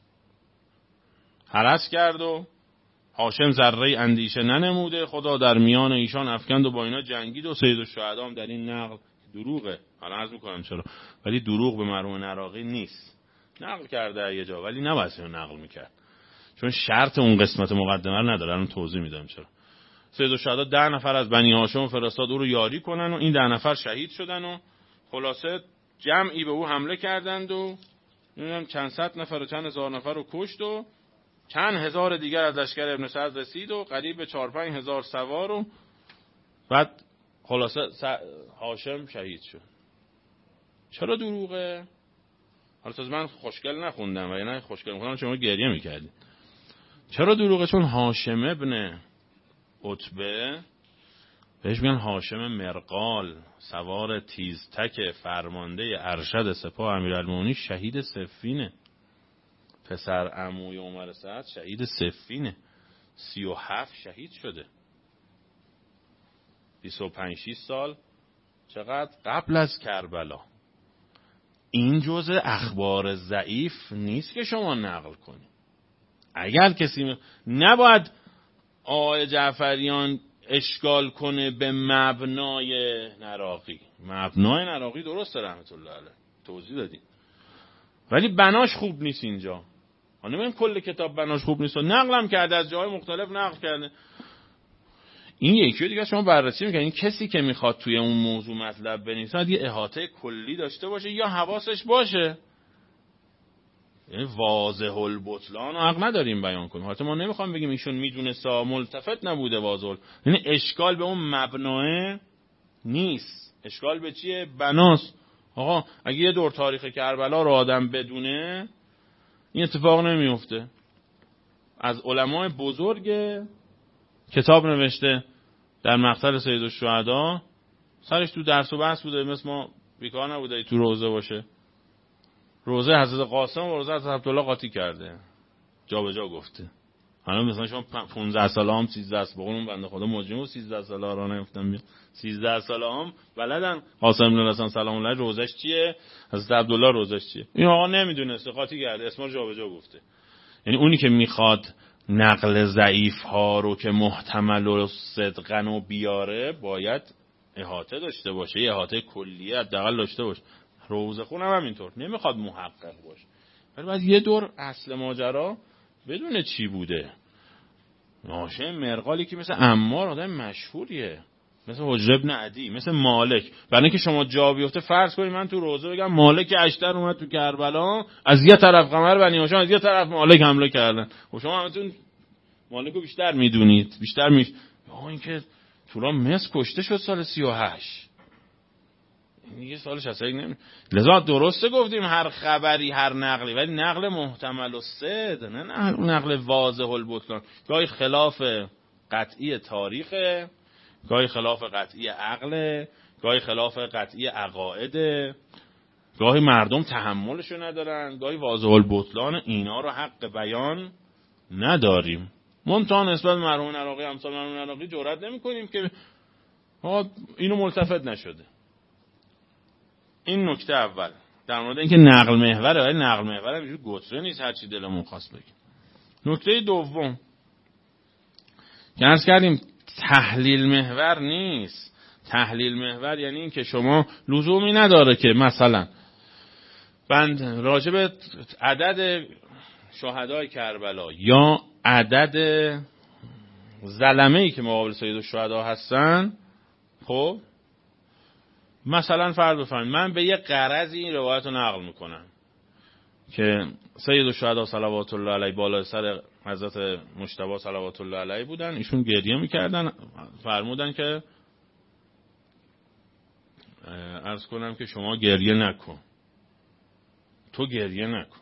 هرس کرد و هاشم ذره اندیشه ننموده، خدا در میان ایشان افکند و با اینا جنگید و سید الشهدا هم در این نقل دروغه. حالا عرض میکنم چرا، ولی دروغ به مرحوم نراقی نیست. نقل کرده یه جا ولی نباید اینو نقل میکرد، چون شرط اون قسمت مقدمه رو نداره. الان توضیح میدم چرا. سید الشهدا 10 نفر از بنی هاشم فرستاد او رو یاری کنن و این 10 نفر شهید شدن و خلاصه جمعی به او حمله کردند و نمیدونم چند صد نفر و چند هزار نفر رو کشت و چند هزار دیگر از لشکر ابن سعد رسید و قریب به 4-5 هزار سوار و بعد خلاصه هاشم شهید شد. چرا دروغه؟ حالا تازه من خوشگل نخوندم و یعنی خوشگل میخوندم شما گریه میکردید. چرا دروغه؟ چون هاشم ابن عتبه بهش میگن هاشم مرقال، سوار تیزتک فرمانده ارشد سپاه امیرالمومنین، شهید صفینه. پسر عموی عمر سعد شهید صفینه، 37 شهید شده، 25-6 سال چقدر قبل از کربلا. این جزء اخبار ضعیف نیست که شما نقل کنید. اگر کسی نباید آقای جعفریان اشکال کنه به مبنای نراقی. مبنای نراقی درسته رحمت الله علیه، توضیح دادیم، ولی بناش خوب نیست اینجا. ما نمیگیم کل کتاب بناش خوب نیست، نقلم کرده از جاهای مختلف نقل کرده. این یکی دیگه شما بررسی میکنید. این کسی که میخواد توی اون موضوع مطلب بنویسه یه احاطه کلی داشته باشه یا حواسش باشه. یعنی واضح البطلان و حق نداریم بیان کنیم. حتی ما نمیخوام بگیم ایشون میدونسته، ملتفت نبوده واضح. یعنی اشکال به اون مبناه نیست، اشکال به چیه؟ بناست. آقا اگه یه دور تاریخ کربلا رو آدم بدونه این اتفاق نمیفته. از علمای بزرگ کتاب نوشته در مقتل سید الشهدا، سرش تو درس و بحث بوده، مثل ما بیکار نبوده تو روزه باشه. روزه حضرت قاسم و روزه حضرت عبدالله قاطی کرده، جا به جا گفته. حالا مثلا شما 15 ساله هم 13 ساله بقول اون بنده خدا مجرم و 13 ساله را نگفتم، 13 ساله هم بلدن قاسم بن الحسن سلام الله روزش چیه، حضرت عبدالله روزش چیه. این آقا نمیدونسته، قاطی کرده، اسما جا به جا گفته. یعنی اونی که میخواد نقل ضعیف ها رو که محتمل و صدقن و بیاره باید احاطه داشته باشه، یه احاطه کلیه حداقل داشته باشه. روزه خونم همینطور نمیخواد محقق باشه، ولی باید یه دور اصل ماجرا بدونه چی بوده. هاشم مرقالی که مثل عمار آدم مشهوریه، مثل حجر ابن عدی، مثل مالک. برای اینکه شما جا بیفته فرض کنید من تو روزه بگم مالک اشتر اومد تو کربلا، از یه طرف قمر بنی هاشم، از یه طرف مالک حمله کردن و شما همتون مالکو بیشتر میدونید، بیشتر این که طولان مصر کشته شد سال 38. دیگه سالش هست لذا درسته گفتیم هر خبری هر نقلی، ولی نقل محتمل و صد، نه نقل واضح البطلان. گاهی خلاف قطعی تاریخه، گاهی خلاف قطعی عقله، گاهی خلاف قطعی عقائده، گاهی مردم تحملشو ندارن، گاهی واضح البطلان. اینا رو حق بیان نداریم. منتها نسبت مرحوم عراقی، امثال مرحوم عراقی جرئت نمی‌کنیم که اینو ملتفت نشده. این نکته اول در مورد اینکه نقل محوره، ولی نقل محور هم اینجور گتره نیست هر چی دلمون خواست بگیم. نکته دوم که عرض کردیم تحلیل محور نیست. تحلیل محور یعنی این که شما لزومی نداره که مثلا بند راجب عدد شهدای کربلا یا عدد ظلمه‌ای که مقابل سید الشهدا هستن، خب مثلا فرض بفرمایید من به یه غرضی این روایت رو نقل میکنم که سید الشهدا صلوات الله علیه بالا سر حضرت مجتبی صلوات الله علیه بودن، ایشون گریه میکردن، فرمودن که عرض کنم که شما گریه نکن، تو گریه نکن،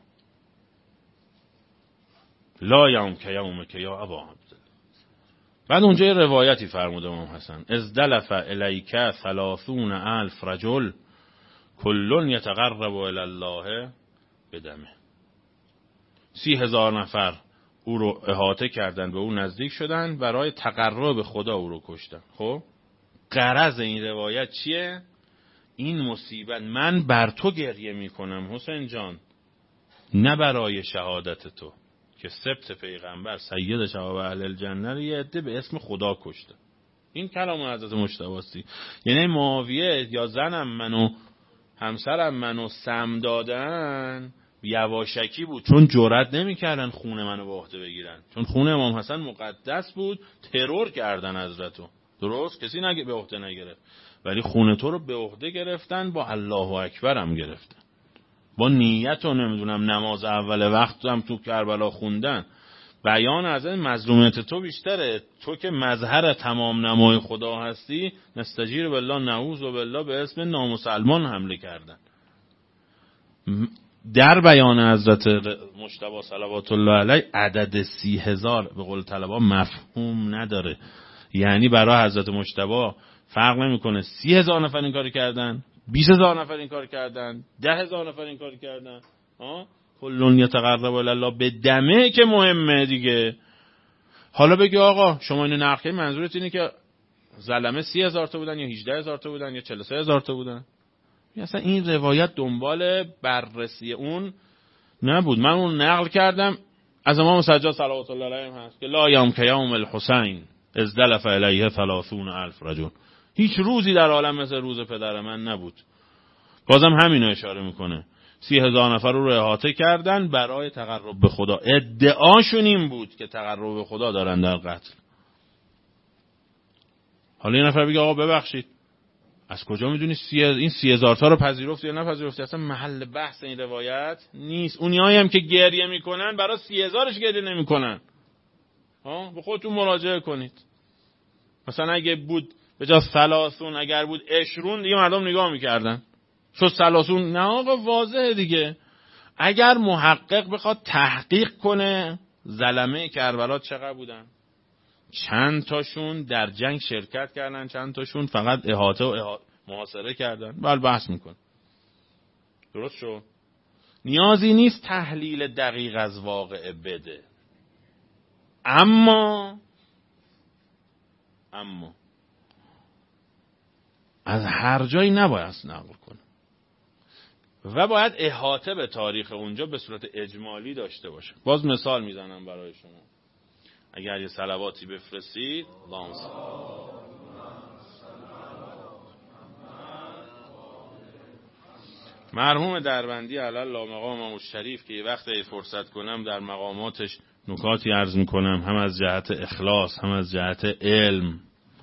لا یوم که یوم که یا ابا عبدالله. بعد اونجا یه روایتی فرموده امام حسن، ازدلف الیک 30,000 رجل کل یتقرب الی الله بدمه. 30,000 نفر او رو احاطه کردن، به او نزدیک شدن، برای تقرب خدا او رو کشتن. خب غرض این روایت چیه؟ این مصیبت من بر تو گریه میکنم حسین جان، نه برای شهادت تو که سبت پیغمبر سید شباب اهل الجنه رو یه عده به اسم خدا کشته. این کلام حضرت مجتبی است. یعنی معاویه یا زنم منو همسرم منو سم دادن یواشکی بود، چون جرئت نمیکردن خون منو به عهده بگیرن، چون خون امام حسن مقدس بود. ترور کردن حضرتو، درست کسی به عهده نگرفت، ولی خون تو رو به عهده گرفتن، با الله اکبر هم گرفتن، با نیت و نمیدونم نماز اول وقت هم تو کربلا خوندن. بیان از این مظلومیت تو بیشتره، تو که مظهر تمام نمای خدا هستی، نستجیر بالله نعوذ بالله به اسم نامسلمان حمله کردن. در بیان حضرت مجتبی صلوات الله علیه عدد 30,000 به قول طلبا مفهوم نداره. یعنی برای حضرت مجتبی فرق نمیکنه 30,000 نفر این کاری کردن، 20,000 نفر این کار کردن، 10,000 نفر این کار کردن، کلون یتقرب الی الله به دمه که مهمه دیگه. حالا بگی آقا شما اینو نقل کردین، منظورت اینه که ظلمه 30,000 تا بودن یا 18,000 تا بودن یا 43,000 تا بودن؟ اصلا این روایت دنبال بررسی اون نبود. من اون نقل کردم از امام سجاد صلوات الله علیه هست که لا یوم که یوم الحسین ازدلف الیه 30,000 رجل. هیچ روزی در عالم مثل روز پدر من نبود. بازم همینو اشاره میکنه، 30,000 نفر رو احاطه کردن برای تقرب به خدا. ادعاشون این بود که تقرب به خدا دارن در قتل. حالا یه نفر بگه آقا ببخشید از کجا میدونی این 30,000 تا رو پذیرفت یا نپذیرفت؟ اصلا محل بحث این روایت نیست. اونیایی هم که گریه میکنن برای 30,000ش گریه نمیکنن. به خودتون مراجعه کنید. مثلا اگه بود به جا 30 اگر بود 20 دیگه مردم نگاه میکردن، شد 30 نه آقا واضحه دیگه. اگر محقق بخواد تحقیق کنه ظلمه کربلا چقدر بودن، چند تاشون در جنگ شرکت کردن، چند تاشون فقط احاطه و محاصره کردن، بله بحث میکن. درست شد؟ نیازی نیست تحلیل دقیق از واقعه بده، اما از هر جایی نباید نقل کنه و باید احاطه به تاریخ اونجا به صورت اجمالی داشته باشه. باز مثال میزنم برای شما. اگر یه صلواتی بفرستید اللهم مرحوم دربندی علی الله مقامه الشریف که یه وقت فرصت کنم در مقاماتش نکاتی عرض میکنم، هم از جهت اخلاص هم از جهت علم،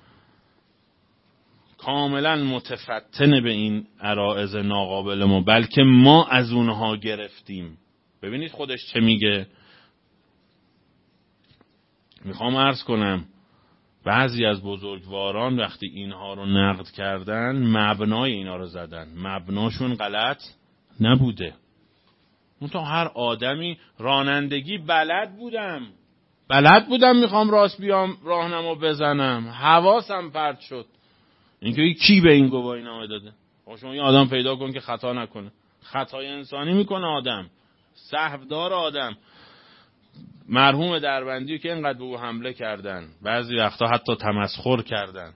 کاملا متفتن به این عرائض ناقابل ما، بلکه ما از اونها گرفتیم. ببینید خودش چه میگه. میخوام عرض کنم بعضی از بزرگواران وقتی اینها رو نقد کردن مبنای اینا رو زدن، مبناشون غلط نبوده. اون تا هر آدمی رانندگی بلد بودم میخوام راست بیام راهنما بزنم، حواسم پرت شد. اینکه کی به این گواهی نامه داده؟ شما یه آدم پیدا کن که خطا نکنه. خطای انسانی میکنه آدم، سهودار آدم. مرحوم دربندی که اینقدر به او حمله کردن، بعضی وقتا حتی تمسخر کردن،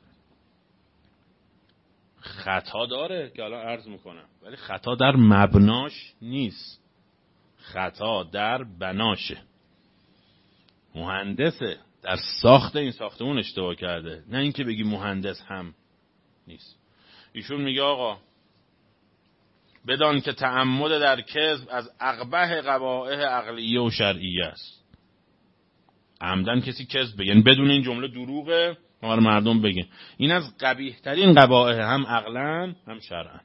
خطا داره که الان عرض میکنم، ولی خطا در مبناش نیست، خطا در بناشه. مهندسه در ساخت این ساختمون اشتباه کرده، نه اینکه بگی مهندس هم نیست. ایشون میگه آقا بدان که تعمد در کذب از اقبح قبائح عقلیه و شرعیه است. عمدن کسی کذب بگه، یعنی بدون این جمله دروغه ما مردم بگن، این از قبیح ترین قبائح، هم عقلن هم شرعن.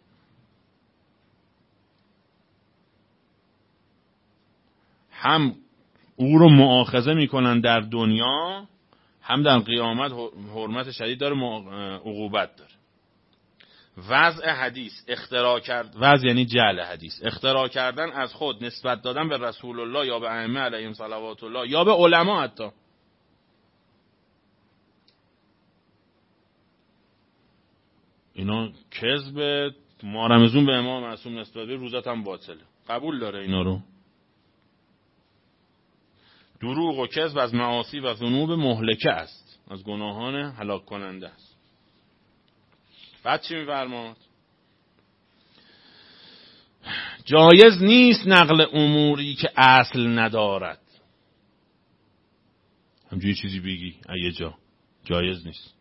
هم او رو مؤاخذه میکنن در دنیا، هم در قیامت حرمت شدید داره، عقوبت داره. وضع حدیث اختراع کرد، وضع یعنی جعل حدیث، اختراع کردن از خود، نسبت دادن به رسول الله یا به ائمه علیهم صلوات الله یا به علما، حتی اینا کذب. ما رمزون به امام معصوم نسبت به روزت هم باطله، قبول داره اینا رو. دروغ و کذب از معاصی و ذنوب مهلکه است، از گناهان هلاک کننده است. بعد چی می‌فرماد؟ جایز نیست نقل اموری که اصل ندارد. همجوری چیزی بگی یه جا جایز نیست.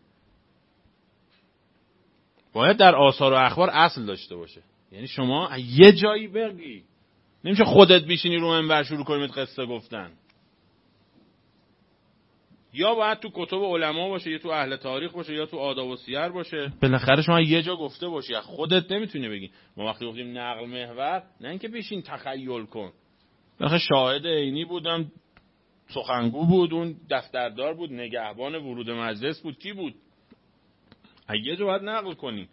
باید در آثار و اخبار اصل داشته باشه. یعنی شما یه جایی بگی، نمیشه خودت بیشینی رو منبر شروع کنید قصه گفتن. یا باید تو کتب علما باشه، یا تو اهل تاریخ باشه، یا تو آداب و سیر باشه. بالاخره شما یه جا گفته باشی، خودت نمیتونی بگی. ما وقتی گفتیم نقل محور، نه اینکه بشین تخیل کن. بالاخره شاهد عینی بودم، سخنگو بود، اون دفتردار بود، نگهبان ورود مجلس بود، کی بود؟ یه جا باید نقل کنی.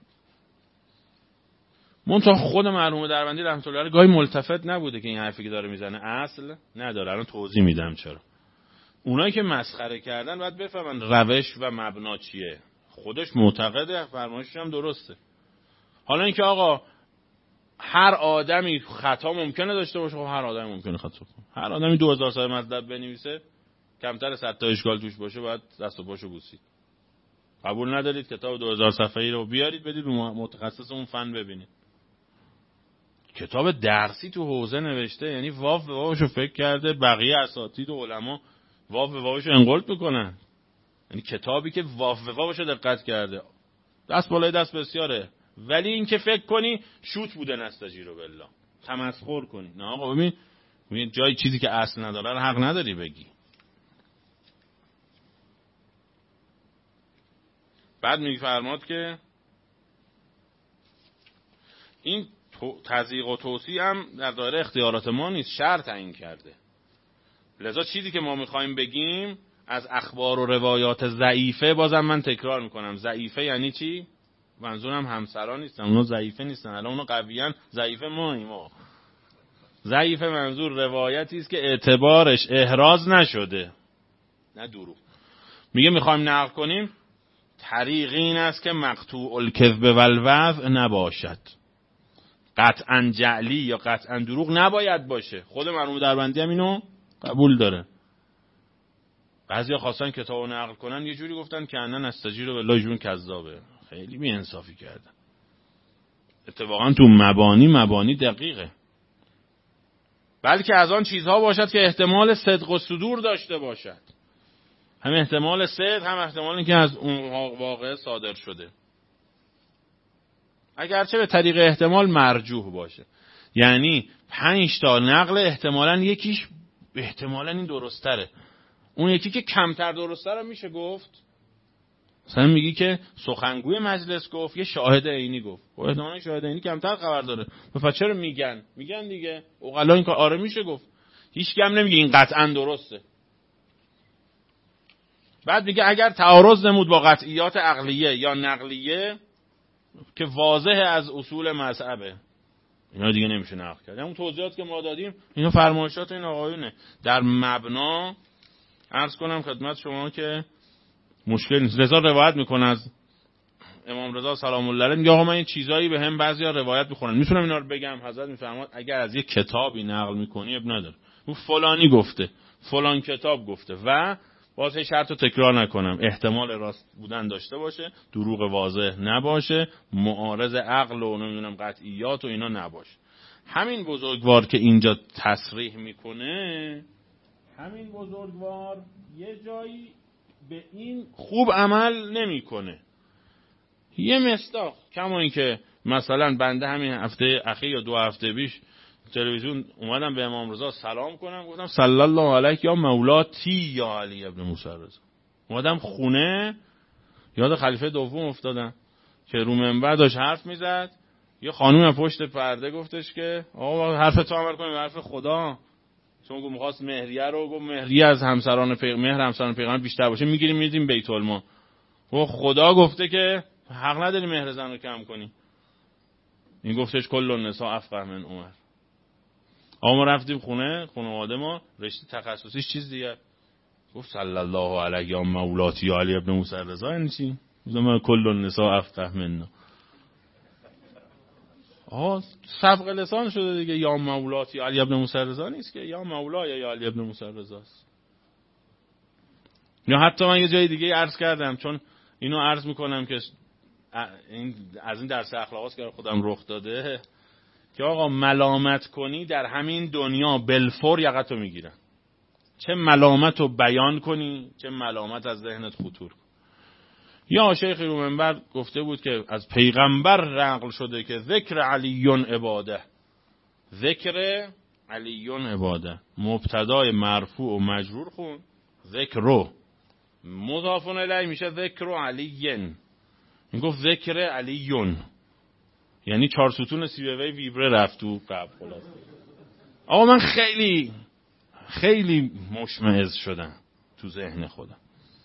منتها خود مرحوم دربندی رحمت الله علیه گاهی ملتفت نبوده که این حرفی که داره میزنه اصل نداره. الان توضیح میدم چرا. اونایی که مسخره کردن باید بفهمن روش و مبنا چیه. خودش معتقده، فرمایشش هم درسته. حالا اینکه آقا هر آدمی خطا ممکنه داشته باشه، خب هر آدمی ممکنه خطا کنه. هر آدمی 2000 صفحه مطلب بنویسه، کمتر 100 تا اشکال توش باشه، باید دست و پاشو بوسید. قبول ندارید کتاب 2000 صفحه‌ای رو بیارید بدید به متخصص اون فن ببینید. کتاب درسی تو حوزه نوشته، یعنی واو به واوشو فکر کرده، بقیه اساتید و علما واو به واوشو انقلت میکنن. یعنی کتابی که واو به واوشو دقت کرده، دست بالای دست بسیاره. ولی این که فکر کنی شوت بوده نستجیرو بالله، تمسخر کنی. نه آقا ببین جای چیزی که اصل نداره حق نداری بگی. بعد میفرماد که این تضییق و توسیع هم در دایره اختیارات ما نیست، شرع تعیین کرده. لذا چیزی که ما میخوایم بگیم از اخبار و روایات ضعیفه، بازم من تکرار میکنم، ضعیفه یعنی چی؟ منظورم همسران نیستن، اونا ضعیفه نیستن، الان اونا قویان، ضعیفه ما. ضعیفه منظور روایتی است که اعتبارش احراز نشده، نه دروغ. میگه میخوایم نقل کنیم، طریق این است که مقطوع الکذب والوضع نباشد، قطعا جعلی یا قطعا دروغ نباید باشه. خود مرحوم دربندی هم اینو قبول داره. بعضیا خواستن کتابو نقل کنن، یه جوری گفتن که انن استجیرو بالله جون کذابه. خیلی بی انصافی کردن. اتفاقا تو مبانی دقیقه. بلکه از آن چیزها باشد که احتمال صدق و صدور داشته باشد، هم احتمال صدق هم احتمال اینکه از اون واقعه صادر شده، اگرچه به طریق احتمال مرجوح باشه. یعنی 5 تا نقل احتمالاً یکیش احتمالاً این درستره، اون یکی که کمتر درسته رو میشه گفت. مثلا میگی که سخنگوی مجلس گفت، یه شاهد عینی گفت، و احتمالاً شاهد عینی کمتر خبر داره. پس چرا میگن دیگه اوغلا این کار آره میشه گفت. هیچ کم نمیگه این قطعاً درسته. بعد میگه اگر تعارض نمود با قطعیات عقلیه یا نقلیه که واضح از اصول مذهبه، اینا دیگه نمیشه نقل کرد. اون توضیحات که ما دادیم اینا فرمایشات این آقایونه. در مبنا عرض کنم خدمت شما که مشکل نیست. رضا روایت میکنه از امام رضا سلام الله علیه، میگه آقا من این چیزایی به هم بعضیا روایت میخونن، میتونم اینا رو بگم؟ حضرت میفرماد اگر از یه کتابی نقل میکنی اب نداره، اون فلانی گفته، فلان کتاب گفته و واسه شرط رو تکرار نکنم، احتمال راست بودن داشته باشه، دروغ واضح نباشه، معارض عقل و نمیدونم قطعیات و اینا نباشه. همین بزرگوار که اینجا تصریح میکنه، همین بزرگوار یه جایی به این خوب عمل نمیکنه. یه مصداق، کما این که مثلا بنده همین هفته اخیر یا 2 هفته پیش تلویزیون اومدم به امام رضا سلام کنم، گفتم صلی الله علیک یا مولاتی یا علی ابن موسی رضا. اومدم خونه یاد خلیفه دوم افتادم که رو منبر داشت حرف میزد، یه خانوم پشت پرده گفتش که آقا حرف تو عمل کنیم، حرف خدا. چون گفت می‌خواست مهریه رو، گفت مهریه از همسران مهر همسران پیغمبر بیشتر باشه میگیریم میدیم بیت المال. گفت خدا گفته که حق نداری مهر زن رو کم کنی. این گفتش کل النساء افقه من عمر. ما رفتیم خانواده ما رشته تخصصیش چیز دیگه. گفت صلی الله علیه یا مولاتی علی ابن موسی رضا. یعنی چی؟ گفتم کل النساء افقه منا. سبق لسان شده دیگه، یا مولاتی علی ابن موسی رضا نیست که، یا مولای یا علی ابن موسی رضاست. یا حتی من یه جای دیگه عرض کردم، چون اینو عرض میکنم که از این درس اخلاقات که خودم رخ داده که آقا ملامت کنی در همین دنیا بلفور یقتو میگیرن. چه ملامت رو بیان کنی، چه ملامت از ذهنت خطور کن. یا شیخ رو منبر گفته بود که از پیغمبر نقل شده که ذکر علیون عباده، ذکر علیون عباده، مبتدای مرفوع و مجرور خون، ذکرو مضافون الیه میشه ذکر علیین. این گفت ذکر علیون، یعنی 4 ستون سیبوی ویبره رفت تو قبل. خلاص آقا من خیلی خیلی مشمئز شدم تو ذهن خودم.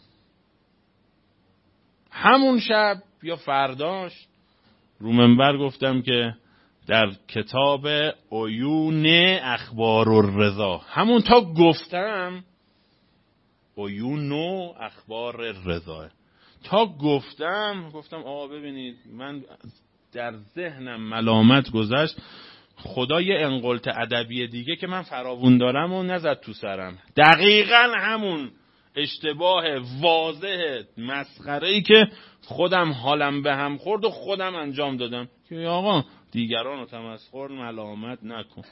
همون شب یا فرداش رو منبر گفتم که در کتاب عیون اخبار الرضا، همون تا گفتم عیون اخبار الرضا، تا گفتم آقا ببینید من در ذهنم ملامت گذشت، خدا یه انقلت ادبی دیگه که من فراوون دارم و نزد تو سرم. دقیقاً همون اشتباه واضح مسخره‌ای که خودم حالم به هم خورد و خودم انجام دادم که آقا دیگران رو تمسخر ملامت نکن.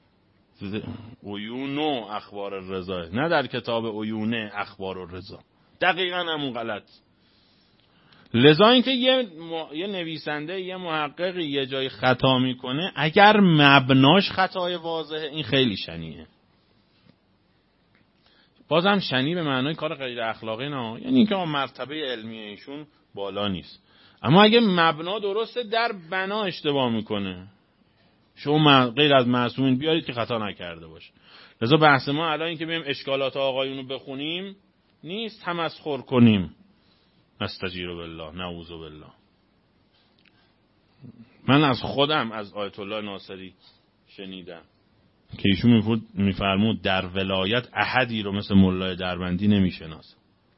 عیون اخبار الرضا، نه در کتاب عیون اخبار الرضا. دقیقاً همون غلط. لذا اینکه یه نویسنده، یه محقق یه جای خطا میکنه، اگر مبناش خطای واضحه این خیلی شنیعه. بازم شنیع به معنای کار غیر اخلاقی نه، یعنی اینکه مرتبه علمی ایشون بالا نیست. اما اگه مبنا درسته در بنا اشتباه میکنه، شما غیر از معصومین بیارید که خطا نکرده باشه. لذا بحث ما الان این که بیم اشکالات آقایونو بخونیم نیست تمسخر کنیم. استجیر بالله، نعوذ بالله. من از خودم از آیت الله ناصری شنیدم که ایشون میفرمود در ولایت احدی رو مثل مولای دربندی نمیشناسه.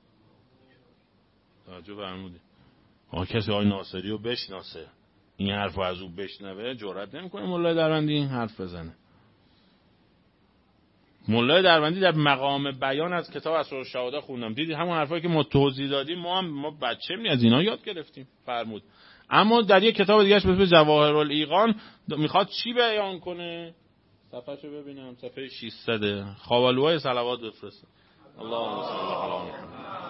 توجه فرمودید؟ کسی آقای ناصری رو بشناسه، این حرف رو از او بشنوه، جرئت نمیکنه مولای دربندی این حرف بزنه. مولای دربندی در مقام بیان از کتاب اسرارالشهاده خوندم، دیدی همون حرفایی که ما توضیح دادیم ما بچه‌می از اینا یاد گرفتیم فرمود. اما در یک کتاب دیگه‌اش به اسم جواهرالایقان میخواد چی بیان کنه؟ صفحه‌شو ببینم، صفحه 600 خوابالوهای صلوات بفرست. اللهم صل علی محمد.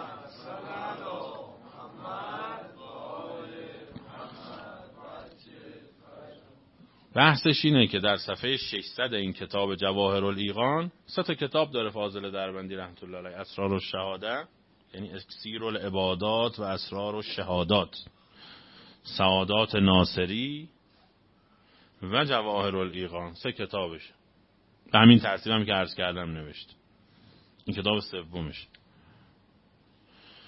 بحثش اینه که در صفحه 600 این کتاب جواهرالایقان 3 تا کتاب داره فاضل دربندی رحمت الله علیه: اسرار الشهاده، یعنی اکسیر العبادات و اسرار الشهادات، سعادات ناصری و جواهرالایقان. 3 کتابش به همین ترتیب هم که عرض کردم نوشت. این کتاب سومش.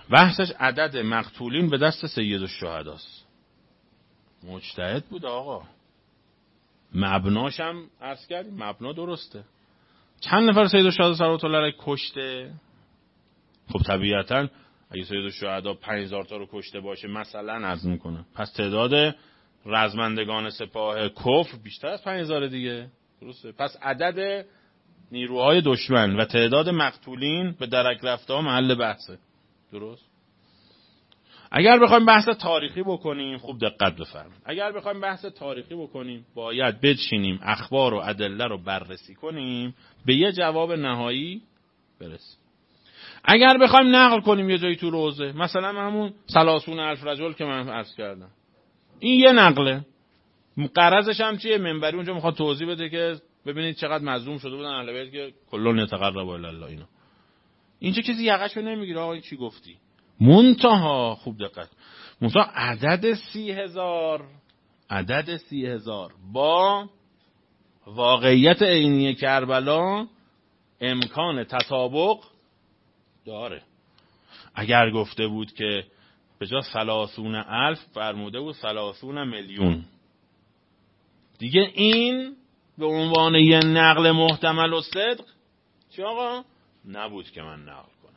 بحثش عدد مقتولین به دست سید الشهداست. مجتهد بود آقا، مبناش هم عرض کردیم، مبنا درسته. چند نفر سید الشهدا صلوات الله علیه کشته؟ خب طبیعتاً اگه سید الشهدا 5000 تا رو کشته باشه مثلا عرض میکنه، پس تعداد رزمندگان سپاه کفر بیشتر از 5000 دیگه، درسته؟ پس عدد نیروهای دشمن و تعداد مقتولین به درک رفته ها محل بحثه، درست؟ اگر بخوایم بحث تاریخی بکنیم، خوب دقت بفرمایید، اگر بخوایم بحث تاریخی بکنیم باید بچینیم اخبار و ادله رو بررسی کنیم به یه جواب نهایی برسیم. اگر بخوایم نقل کنیم یه جایی تو روزه، مثلا همون 30,000 رجل که من عرض کردم، این یه نقله، غرضش هم چیه؟ منبری اونجا میخواد توضیح بده که ببینید چقدر مظلوم شده بودن اهل بیت که کلون یتقرب الی الله. اینا اینجا کسی یقهشو نمیگیره آقا چی گفتی. منتها خوب دقت، منتها عدد 30,000 با واقعیت عینی کربلا امکان تطابق داره. اگر گفته بود که به جا 30,000 فرموده بود 30 میلیون، دیگه این به عنوان یه نقل محتمل و صدق چی آقا؟ نبود که من نقل کنم.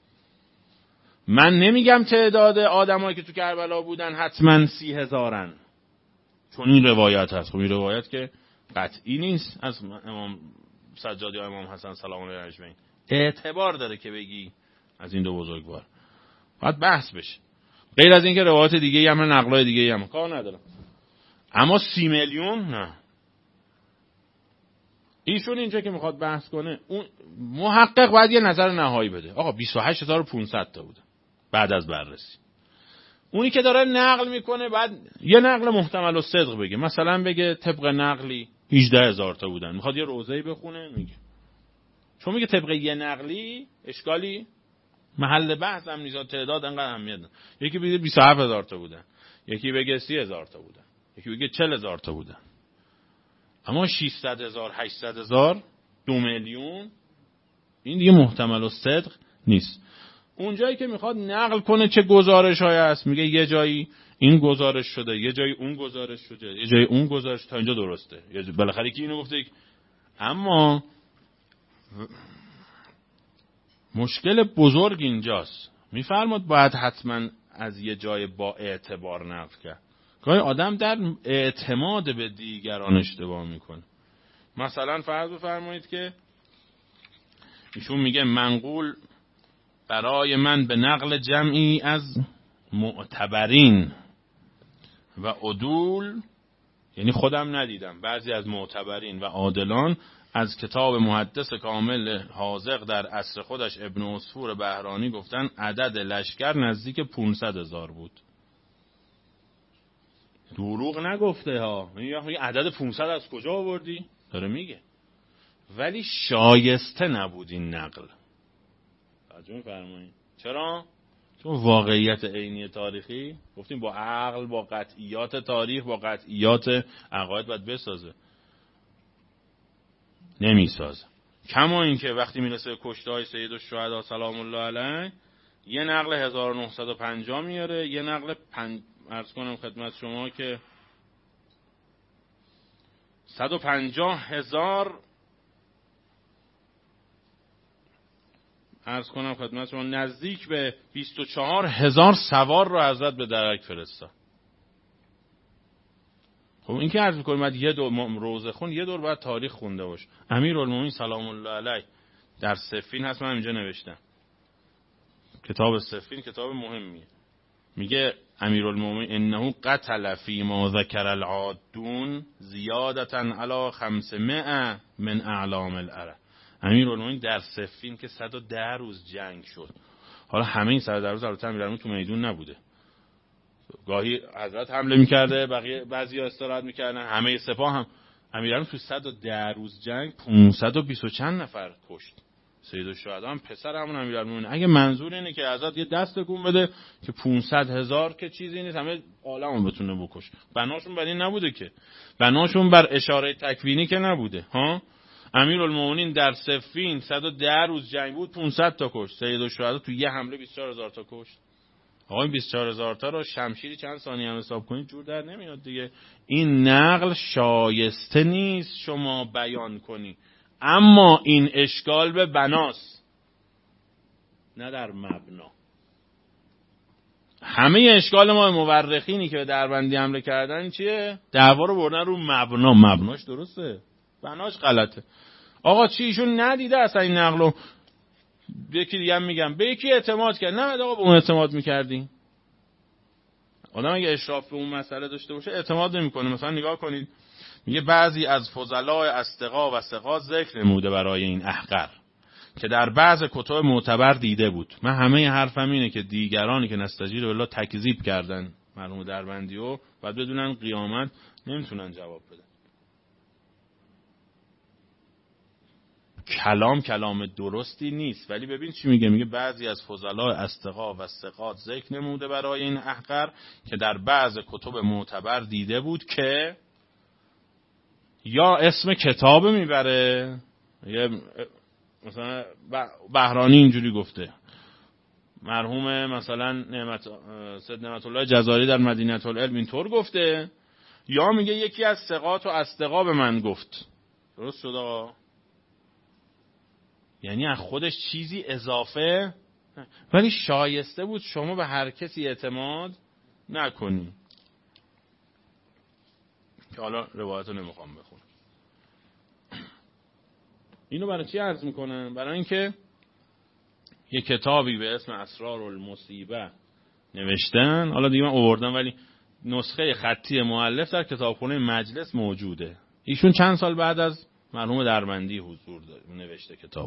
من نمیگم تعداد آدمایی که تو کربلا بودن حتما 30,000 چون این روایت هست. خب این روایت که قطعی نیست از امام سجاد یا امام حسن سلام الله علیه اجمعین، اعتبار داره که بگی از این دو بزرگوار باید بحث بشه. غیر از این که روایت دیگه هم نقلای دیگه هم کار ندارم، اما 30 میلیون نه. ایشون اینجا که میخواد بحث کنه، اون محقق باید یه نظر نهایی بده. آقا 28,500 تا بوده بعد از بررسی. اونی که داره نقل میکنه بعد یه نقل محتمل و صدق بگه، مثلا بگه طبق نقلی 18,000 تا بودن، میخواد یه روزه‌ای بخونه میگه. چون میگه طبق یه نقلی اشکالی محل بحث هم نیست، تعداد انقدر اهمیت نداره. یکی بگه 27,000 تا بودن، یکی بگه 30,000 تا بودن، یکی بگه 40,000 تا بودن. اما 600,000 800,000 2 میلیون این دیگه محتمل و صدق نیست. اون جایی که میخواد نقل کنه چه گزارش‌هایی هست، میگه یه جایی این گزارش شده، یه جایی اون گزارش شده، یه جایی اون گزارش، تا اینجا درسته. بالاخره کی اینو گفته؟ اما مشکل بزرگ اینجاست. میفرماد باید حتما از یه جای با اعتبار نقل کرد. گاهی آدم در اعتماد به دیگران اشتباه میکنه. مثلا فرض بفرمایید که ایشون میگه منقول برای من به نقل جمعی از معتبرین و عدول، یعنی خودم ندیدم، بعضی از معتبرین و عادلان از کتاب محدث کامل حاذق در عصر خودش ابن عصفور بهرانی گفتن عدد لشکر نزدیک 500,000 بود. دروغ نگفته ها. میگه عدد 500 از کجا آوردی؟ داره میگه. ولی شایسته نبود این نقل. توجه می‌فرمایید؟ چرا؟ چون واقعیت عینی تاریخی گفتیم با عقل، با قطعیات تاریخ، با قطعیات عقاید باید بسازه. نمیسازه. کما این که وقتی میرسه کشته‌های سید الشهدا سلام الله علیه، یه نقل 1950 میاره، یه نقل عرض کنم خدمت شما که 150,000 عرض کنم خدمت شما نزدیک به 24,000 سوار رو حضرت به درک فرستاد. خب این که عرض می‌کنیم بعد یه دور روزه خون، یه دور بعد تاریخ خونده باش. امیرالمومنین سلام الله علیه در صفین هست، من اینجا نوشتم، کتاب صفین کتاب مهمیه. میگه امیرالمومنین انه قتل فی ما ذکر العادون زیادتا علی 500 من اعلام العرب. امیرالمومنین در صفین که 110 روز جنگ شد. حالا همه این 110 روز البته امیرالمومنین تو میدون نبوده، گاهی حضرت حمله میکرده، بقیه بعضیا استراحت میکردن، همه سپاه هم. امیرالمومنین تو 110 روز جنگ 520 چند نفر کشت. سید الشهدا هم پسر همون امیرالمومنین. اگه منظور اینه که حضرت یه دست تکون بده که 500,000 که چیزی نیست، همه عالمو بتونه بکشه، بناشون بر این نبوده که، بناشون بر اشاره تکوینی که نبوده ها. امیرالمومنین در صفین 110 روز جنگ بود 500 تا کشت. سید الشهدا تو یه حمله 24000 تا کشت. آقا این 24000 تا رو شمشیری چند ثانیه هم حساب کنید جور در نمیاد دیگه. این نقل شایسته نیست شما بیان کنی، اما این اشکال به بناست نه در مبنا. همه اشکال ما مورخینی که به دربندی حمله کردن چیه؟ دعوا رو بردن رو مبنا. مبناش درسته، بناش غلطه. آقا چی ایشون ندیده اصلا این نقلو؟ یکی دیگه هم میگم به یکی اعتماد کرد، نه آقا به اون اعتماد میکردی؟ آدم اگه اشراف به اون مسئله داشته باشه اعتماد نمیکنه. مثلا نگاه کنید میگه بعضی از فضلای اصدقا و ثقات ذکر نموده برای این احقر که در بعض کتب معتبر دیده بود. من همه حرفم اینه که دیگرانی که نستجیر بالله تکذیب کردن مرحوم دربندیو بعد بدونن قیامت نمیتونن جواب بدن. کلام درستی نیست، ولی ببین چی میگه. میگه بعضی از فضلای اصدقا و ثقات ذکر نموده برای این احقر که در بعض کتب معتبر دیده بود که یا اسم کتاب میبره، یا مثلا بهرانی اینجوری گفته، مرحوم مثلا سید نعمت الله جزاری در مدینه العلم اینطور گفته، یا میگه یکی از ثقات و اصدقا به من گفت. درست شد آقا؟ یعنی از خودش چیزی اضافه، ولی شایسته بود شما به هر کسی اعتماد نکنی. که حالا روایت رو نمیخوام بخونم. اینو برای چی عرض میکنم؟ برای اینکه یه کتابی به اسم اسرار المصیبه نوشتن، حالا دیگه من آوردم ولی نسخه خطی مؤلف در کتابخونه مجلس موجوده. ایشون چند سال بعد از مرحوم دربندی حضور داره نوشته کتاب.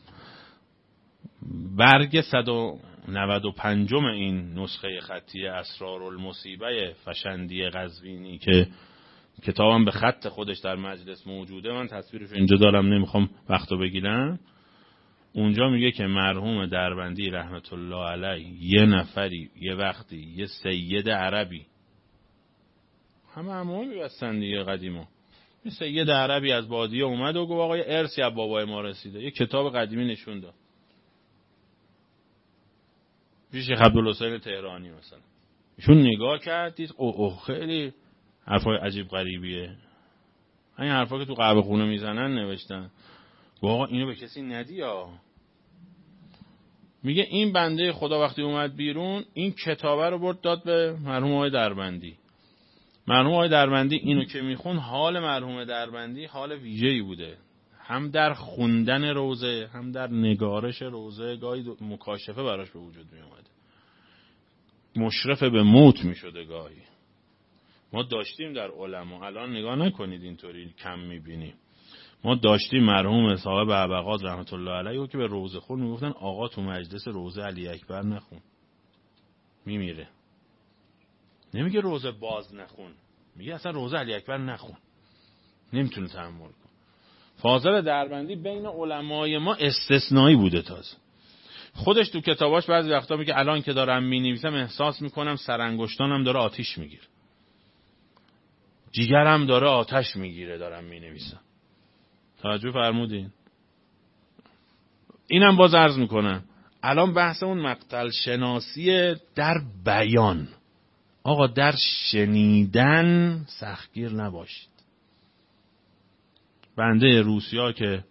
برگ 195 این نسخه خطی اسرار المصیبه فشندی قزوینی که کتابم به خط خودش در مجلس موجوده، من تصویرش اینجا دارم نمیخوام وقتو بگیرم. اونجا میگه که مرحوم دربندی رحمت الله علیه یه نفری یه وقتی یه سید عربی، همه میبستن دیگه قدیما، یه سید عربی از بادیه اومد و گفت آقا یه ارثی از بابای ما رسیده، یه کتاب قدیمی نشون داد. شیخ عبدالحسین تهرانی مثلا ایشون نگاه کرد دید اوه خیلی حرفای عجیب غریبیه، این حرفا که تو قهوه خونه میزنن نوشتن. آقا اینو به کسی ندی ها. میگه این بنده خدا وقتی اومد بیرون این کتابه رو برد داد به مرحوم آقای دربندی. مرحوم آقای دربندی اینو که میخون حال مرحوم دربندی حال ویژه‌ای بوده، هم در خوندن روزه هم در نگارش روزه، گاهی مکاشفه براش به وجود می اومده، مشرف به موت می شده گاهی. ما داشتیم در علما، الان نگاه نکنید اینطوری کم می بینیم، ما داشتیم مرحوم صاحب عبقات رحمت الله علیه که به روزه خور می گفتن آقا تو مجلس روزه علی اکبر نخون، می میره. نمیگه روزه باز نخون، میگه اصلا روزه علی اکبر نخون، نمیتونه تحمل کن. فاضل دربندی بین علمای ما استثنایی بوده. تازه خودش تو کتاباش بعضی وقتا میگه الان که دارم مینویسم احساس میکنم سرانگشتانم داره آتیش میگیره، جیگرم داره آتش میگیره دارم مینویسم. توجه فرمودین؟ اینم باز عرض میکنم الان بحث اون مقتل شناسی در بیان. آقا در شنیدن سختگیر نباشید. بنده روسیا که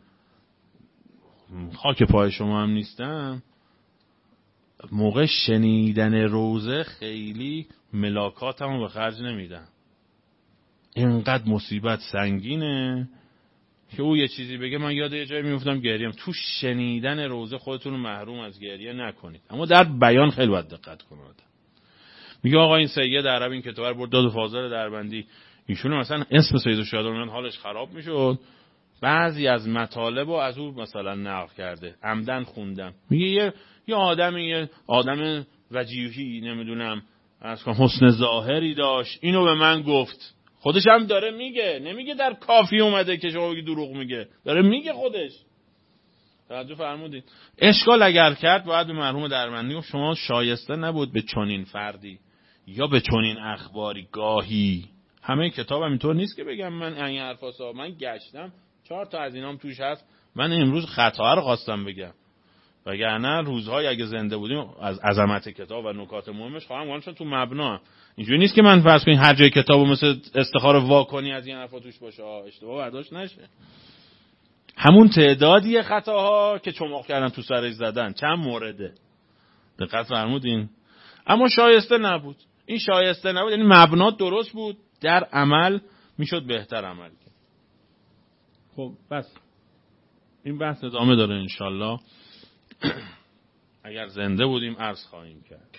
خاک پای شما هم نیستم، موقع شنیدن روزه خیلی ملاکاتمو به خرج نمیدم. اینقدر مصیبت سنگینه که او یه چیزی بگه من یاد یه جایی میفتم گریم. تو شنیدن روزه خودتون رو محروم از گریه نکنید، اما در بیان خیلی باید دقت کنید. میگه آقا این سید عرب این کتاب رو برد داد و فاضل دربندی، ایشون مثلا اسم سید الشهدا من حالش خراب میشد، بعضی از مطالب رو از او مثلا نقل کرده، عمدن خوندم. میگه یه آدم وجیهی نمیدونم از حسن ظاهری داشت، اینو به من گفت. خودش هم داره میگه، نمیگه در کافی اومده که شما بگی دروغ میگه، داره میگه خودش. توجه فرمودید؟ اشکال اگر کرد باید به مرحوم دربندی گفت شما شایسته نبود به چنین فردی یا به چنین اخباری. گاهی همه کتابم اینطور نیست که بگم من این حرفا من گشتم 4 تا از اینام توش هست. من امروز خطا رو خواستم بگم، وگرنه روزهای اگه زنده بودیم از عظمت کتاب و نکات مهمش خواهم گفتم تو مبنا. اینجوری نیست که من فرض کنین هر جای کتابو مثل استخار واکنی از این حرفا توش باشه، اشتباه برداشت نشه. همون تعدادی خطاها که چماق کردن تو سرش زدن چند مورده، دقت فرمودین؟ اما شایسته نبود. این شایسته نبود یعنی مبنا درست بود، در عمل میشد بهتر عمل کرد. خب بس این بحث ادامه داره انشالله. اگر زنده بودیم عرض خواهیم کرد.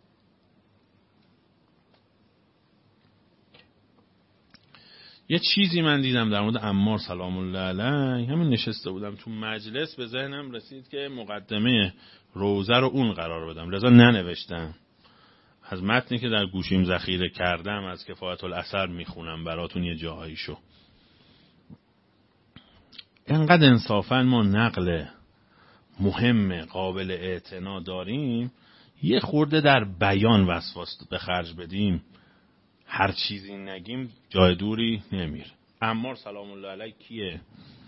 یه چیزی من دیدم در مورد عمار سلام الله علیه، همین نشسته بودم تو مجلس به ذهنم رسید که مقدمه روزه رو اون قرار بدم، لذا ننوشتم. از متنی که در گوشیم ذخیره کردم از کفایت الاثر میخونم براتون یه جاهایشو. انقدر انصافا ما نقل مهم قابل اعتنا داریم، یه خورده در بیان وسواس به خرج بدیم، هر چیزی نگیم جای دوری نمیر. عمار سلام الله علیه کیه؟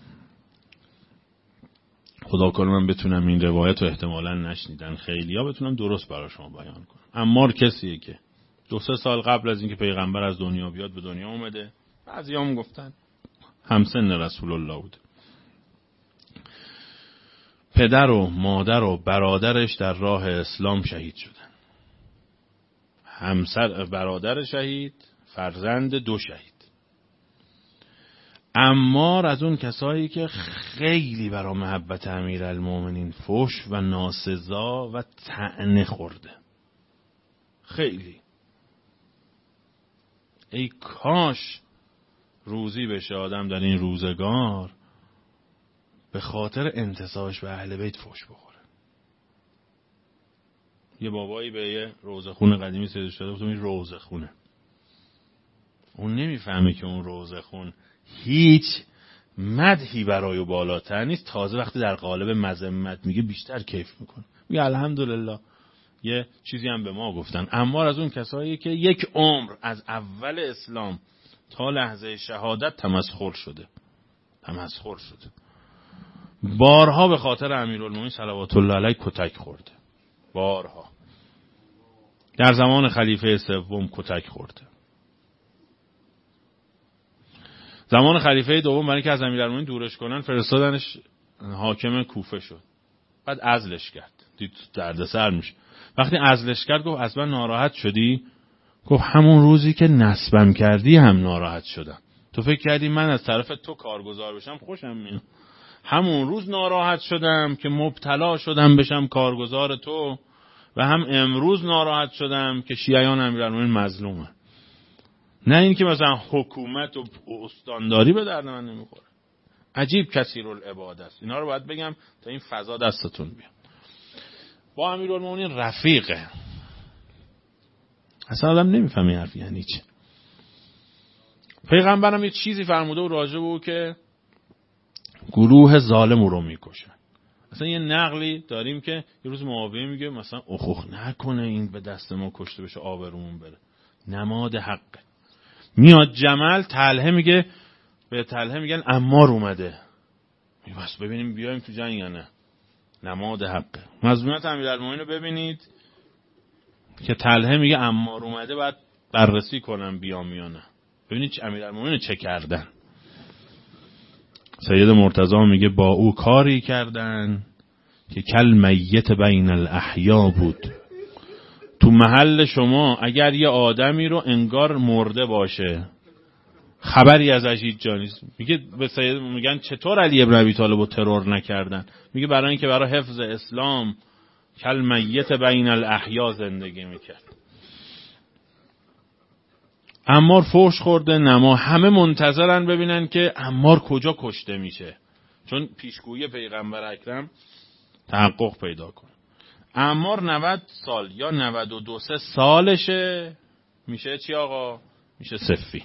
خدا کنه من بتونم این روایت رو احتمالاً نشنیدن خیلیا بتونم درست برای شما بیان کنم. عمار کسیه که 2-3 سال قبل از اینکه پیغمبر از دنیا بیاد به دنیا اومده. بعضیام گفتن همسن رسول الله بود. پدر و مادر و برادرش در راه اسلام شهید شدن. همسر برادر شهید، فرزند 2 شهید. عمار از اون کسایی که خیلی برای محبت امیرالمومنین فحش و ناسزا و طعنه خورده. خیلی. ای کاش روزی بشه آدم در این روزگار به خاطر انتسابش به اهل بیت فحش بخوره. یه بابایی به یه روزخون قدیمی سیده شده بود، این روزخونه. اون نمیفهمه که اون روزخون هیچ مدحی برای بالاتر نیست، تازه وقتی در قالب مذمت میگه بیشتر کیف میکنه، میگه الحمدلله. یه چیزی هم به ما گفتن، عمار از اون کسایی که 1 عمر از اول اسلام تا لحظه شهادت تمسخر شده. بارها به خاطر امیرالمومنین صلوات الله علیه کتک خورده. بارها. در زمان خلیفه 3 کتک خورده. زمان خلیفه 2 برای اینکه از امیرالمومنین دورش کنن فرستادنش حاکم کوفه شد. بعد عزلش کرد. دید دردسر میشه. وقتی عزلش کرد گفت اصلا ناراحت شدی؟ گفت همون روزی که نصبم کردی هم ناراحت شدم. تو فکر کردی من از طرف تو کارگزار بشم خوشم میاد؟ همون روز ناراحت شدم که مبتلا شدم بشم کارگزار تو، و هم امروز ناراحت شدم که شیعیان امیرالمومنین مظلومه. نه این که مثلا حکومت و استانداری به درد من نمیخوره. عجیب کثیرالعباده است. اینا رو باید بگم تا این فضا دستتون بیاد. با امیرالمومنین رفیقه. اصلا آدم نمیفهمی حرف یعنی چه. پیغمبرم یه چیزی فرموده و راجع به که گروه ظالم رو میکشن. اصلا یه نقلی داریم که یه روز معاویه میگه مثلا اخوخ نکنه این به دست ما کشته بشه آبرومون بره. نماد حقه. میاد جمل طلحه میگه، به طلحه میگن عمار اومده. میگه بس ببینیم بیایم تو جنگ یا نه. نماد حقه. مظلومیت امیرالمومنین رو ببینید که طلحه میگه عمار اومده بعد بررسی کنم بیام یا نه. ببینید امیرالمومنین چه کردن. سید مرتضی میگه با او کاری کردن که کل میت بین الاحیا بود. تو محل شما اگر یه آدمی رو انگار مرده باشه خبری ازش هیچ جا نیست. میگه به سید میگن چطور علی ابن ابی طالب رو ترور نکردن؟ میگه برای اینکه برای حفظ اسلام کل میت بین الاحیا زندگی میکرد. عمار فحش خورده نما، همه منتظرن ببینن که عمار کجا کشته میشه، چون پیشگویی پیغمبر اکرم تحقق پیدا کنه. عمار 90 سال یا 92 سالشه میشه چی آقا؟ میشه صفین.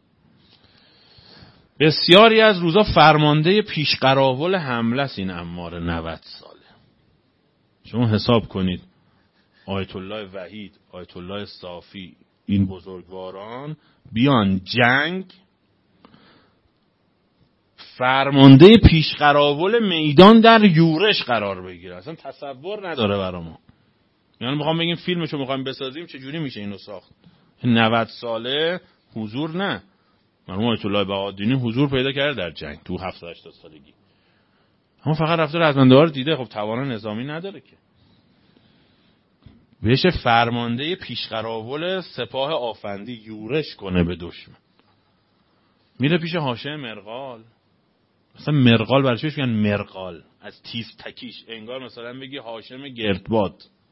بسیاری از روزا فرمانده پیشقراول حمله است این عمار 90 ساله. شما حساب کنید آیت الله وحید، آیت الله صافی، این بزرگواران بیان جنگ، فرمانده پیشقراول میدان در یورش قرار بگیره. اصلا تصور نداره برا ما. یعنی میخوام بگیم فیلمشو میخوایم بسازیم چجوری میشه اینو ساخت. 90 ساله حضور نه. مرحوم آیت الله بهادینی حضور پیدا کرده در جنگ تو 70-80 سالگی. اما فقط رفته رزمنده‌ها رو دیده. خب توان نظامی نداره که. بشه فرمانده پیشقراول سپاه آفندی یورش کنه به دشمن. میره پیش هاشم مرغال. مثلا مرغال برای چیش میگن مرغال؟ از تیز تکیش. انگار مثلا بگی هاشم گردباد.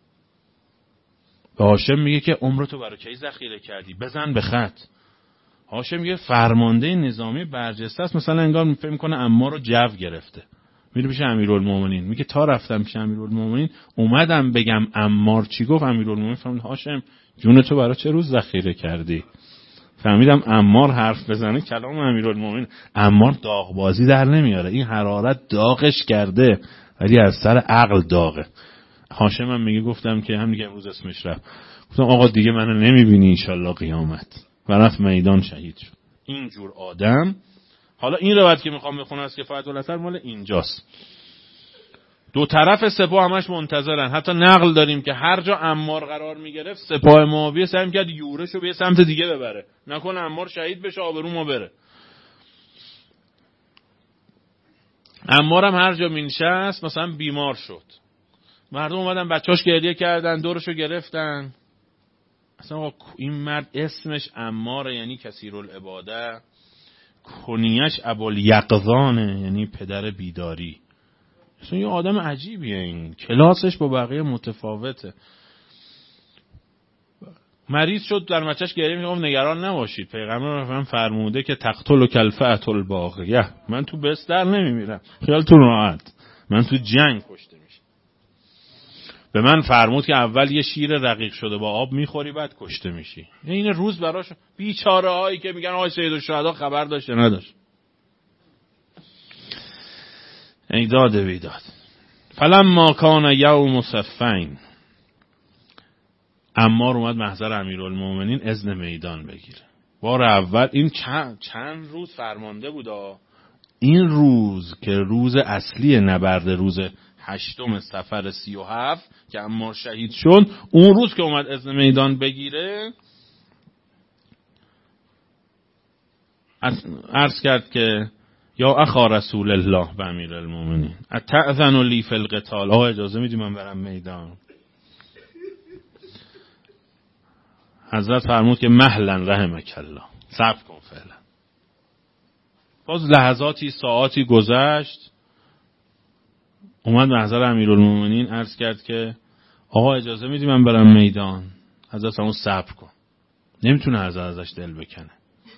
به هاشم میگه که عمرتو برای کی ذخیره کردی؟ بزن به خط. هاشم میگه فرمانده نظامی برجسته است. مثلا انگار فکر میکنه عمار رو جو گرفته. میره پیش امیرالمومنین. میگه تا رفتم پیش امیرالمومنین اومدم بگم عمار چی گفت. امیرالمومنین فهمید هاشم جونتو برای چه روز ذخیره کردی؟ فهمیدم عمار حرف بزنه کلام امیرالمومنین. عمار داغبازی در نمیاره. این حرارت داغش کرده ولی از سر عقل داغه. هاشم هم میگه گفتم که هم دیگه امروز اسمش رفت. گفتم آقا دیگه منو نمیبینی انشالله قیامت. و رفت میدان شهید شد. اینجور آدم. حالا این روایت که میخوام بخونم از کفایت الاثر مال اینجاست. دو طرف سپاه همش منتظرن. حتی نقل داریم که هر جا عمار قرار میگرفت سپاه معاویه سعی میکرد یورشو به سمت دیگه ببره. نکنه عمار شهید بشه آبرو ما بره. عمار هم هر جا مینشست مثلا بیمار شد. مردم اومدن بچه‌اش گریه کردن دورشو گرفتن. اصلا این مرد اسمش عماره یعنی کثیرالعباده. کنیش ابوالیقظانه یعنی پدر بیداری. اصلا یه آدم عجیبیه. این کلاسش با بقیه متفاوته. مریض شد در مچش گریه میگم نگران نباشید پیغمبر فرموده که تقتل کلفت الباغیه. من تو بستر نمیمیرم خیالتون راحت. من تو جنگ کشته میشم. به من فرمود که اول یه شیر رقیق شده با آب میخوری بعد کشته میشی. این روز براش بیچاره هایی که میگن آقای سیدالشهدا خبر داشته نداشت. ایداد بیداد. فلما کان یوم صفین عمار اومد محضر امیرالمومنین اذن میدان بگیره. بار اول این چند روز فرمانده بود. این روز که روز اصلی نبرد روز 8 صفر 37 که عمار شهید شد اون روز که اومد اذن میدان بگیره عرض کرد که یا اخا رسول الله به امیرالمومنین اتأذن لی فی القتال. آقا اجازه میدی من برم میدان؟ حضرت فرمود که مهلا رحمک الله صبر کن فعلا. باز لحظاتی ساعاتی گذشت اومد محضر امیرالمومنین عرض کرد که آقا اجازه میدی من برم میدان؟ حضرت فرمود صبر کن. نمیتونه حضرت ازش دل بکنه.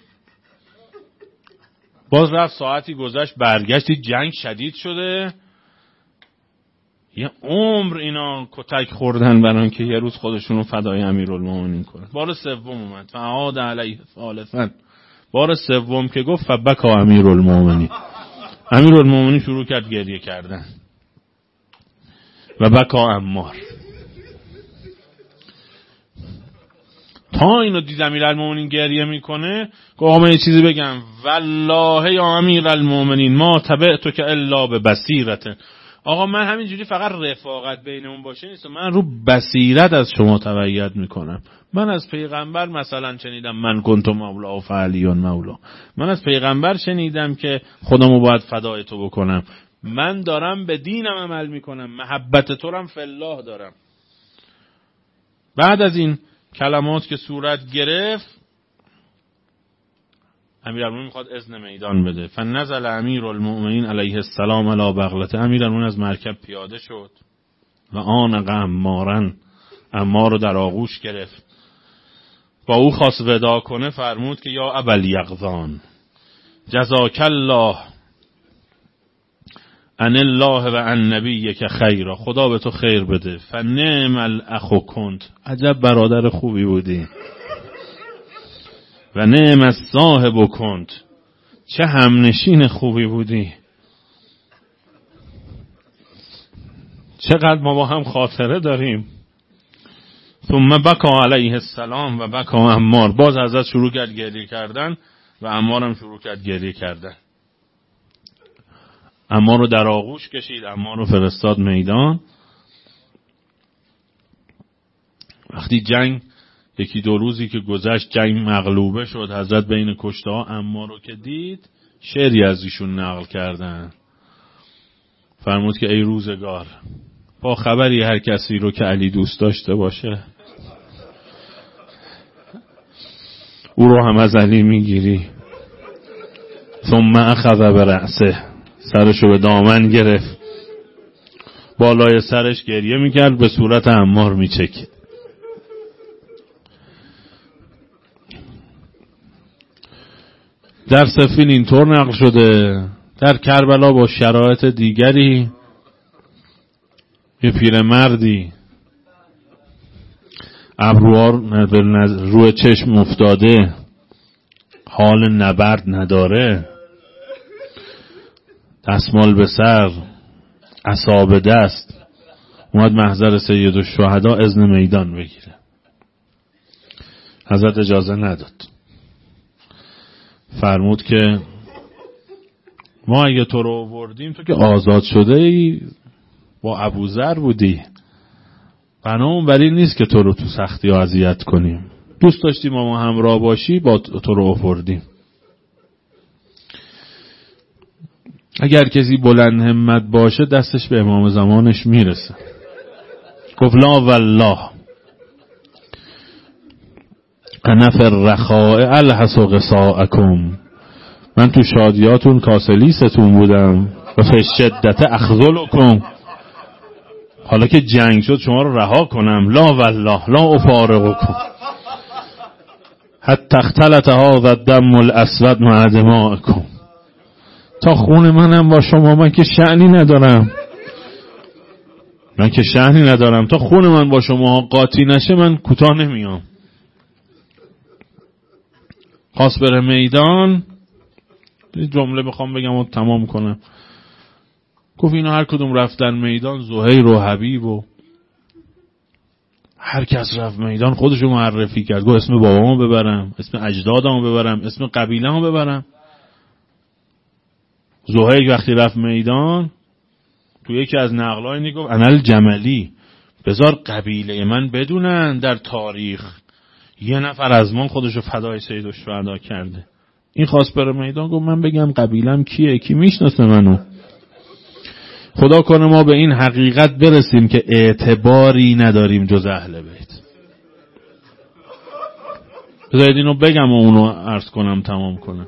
باز رفت ساعتی گذشت برگشتی جنگ شدید شده. یه عمر اینا کتک خوردن بران که یه روز خودشونو فدای امیرالمومنین کنن. بار سوم اومد فعاد علیه ثالثا. بار سوم که گفت فبکا امیرالمومنین. امیرالمومنین شروع کرد گریه کردن و بکا عمار. تا اینو دید امیرالمومنین گریه میکنه که آقا من یه چیزی بگم والله یا امیرالمومنین ما تبعتو که الا به بصیرت. آقا من همینجوری فقط رفاقت بینمون باشه نیست. من رو بصیرت از شما تبعیت میکنم. من از پیغمبر مثلا شنیدم من کنت مولا و فعلیون مولا. من از پیغمبر شنیدم که خودمو باید فدای تو بکنم. من دارم به دینم عمل میکنم. محبت تو رم فی الله دارم. بعد از این کلمات که صورت گرفت امیرالمومنین میخواد اذن میدان بده. فنزل امیرالمومنین علیه السلام علی بغلته. امیرالمومنین از مرکب پیاده شد و آن عمارن عمار رو در آغوش گرفت. با او خواست وداع کنه فرمود که یا ابوالیقظان جزاک الله ان الله و ان نبیک خیرا. خدا به تو خیر بده. فنعم الاخ کنت. عجب برادر خوبی بودی. و نعم الصاحب کنت. چه همنشین خوبی بودی. چقدر ما با هم خاطره داریم. ثم بکا علیه السلام و بکا عمار. باز حضرت شروع کرد گریه کردن و عمار هم شروع کرد گریه کردن. عمار رو در آغوش کشید، عمار رو فرستاد میدان. وقتی جنگ یکی دو روزی که گذشت جنگ مغلوبه شد، حضرت بین کشته ها عمار رو که دید شعری از ایشون نقل کردن. فرمود که ای روزگار، با خبری هر کسی رو که علی دوست داشته باشه او رو هم از علی میگیری. ثم اخذ برأسه، سرشو به دامن گرفت، بالای سرش گریه میکرد، به صورت عمار میچکید. در صفین اینطور نقل شده. در کربلا با شرایط دیگری یه پیرمردی ابروها روی چشم افتاده، حال نبرد نداره، دستمال به سر، عصا به دست، اومد محضر سیدالشهدا اذن میدان بگیره. حضرت اجازه نداد. فرمود که ما اگه تو رو آوردیم، تو که آزاد شده ای، با ابوذر بودی، بنامون بر این نیست که تو رو تو سختی ها اذیت کنیم، دوست داشتیم ما همراه باشی، با تو رو آوردیم. اگر کسی بلند همت باشه دستش به امام زمانش میرسه. گفت لا والله انا فی الرخاء الحس قصاءکم، من تو شادیاتون کاسلیستون بودم و فی الشدة اخذلکم، حالا که جنگ شد شما رو رها کنم. لا والله لا افارقکم حتی اختلط هذا الدم الاسود مع دمائکم، تا خون منم با شما، من که شأنی ندارم، تا خون من با شما قاطی نشه من کوتاه نمیام. خواست بره میدان. جمله بخوام بگم و تمام کنم. گفت اینا هر کدوم رفتن میدان، زهیر و حبیب و هر کس رفت میدان خودشو معرفی کرد. گفت اسم بابامو ببرم، اسم اجدادمو ببرم، اسم قبیله‌مو ببرم. زهیر وقتی رفت میدان تو یکی از نقلای گفت انا الجملی، بذار قبیله من بدونن در تاریخ یه نفر از من خودشو فدای سیدالشهدا کرده. این خواست بره میدان. گفت من بگم قبیلم کیه، کی میشناسه منو؟ خدا کنه ما به این حقیقت برسیم که اعتباری نداریم جز اهل بیت. بذارید اینو بگم و اونو عرض کنم تمام کنم.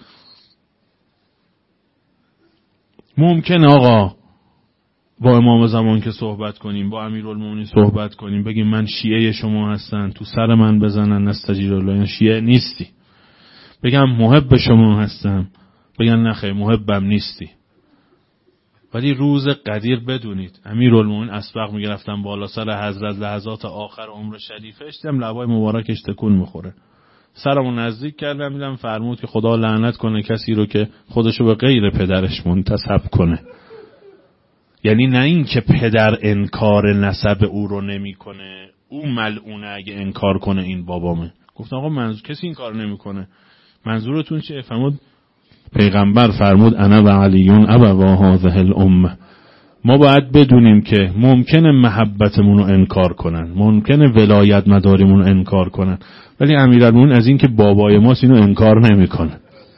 ممکنه آقا با امام زمان که صحبت کنیم، با امیرالمومنین صحبت کنیم، بگیم من شیعه شما هستن، تو سر من بزنن نستجیر الله، شیعه نیستی. بگم محب شما هستم، بگن نخیر محبم نیستی. ولی روز قدیر بدونید امیرالمومنین اسبق میگرفتن بالا سر حضرت، لحظات آخر عمر شریفش دم لبای مبارکش تکون میخوره. سرمو نزدیک کردم دیدم فرمود که خدا لعنت کنه کسی رو که خودشو به غیر پدرش منتسب کنه. یعنی نه این که پدر انکار نسب او رو نمیکنه، او ملعونه اگه انکار کنه این بابامه. گفتم آقا منظور کسی این کار نمیکنه، منظورتون چیه؟ فرمود پیغمبر فرمود انا و علیون ابوا هذه الامه. ما باید بدونیم که ممکنه محبتمون رو انکار کنن، ممکنه ولایت مداریمون رو انکار کنن، ولی امیرالمومنین از این که بابای ماست اینو انکار نمیکنه.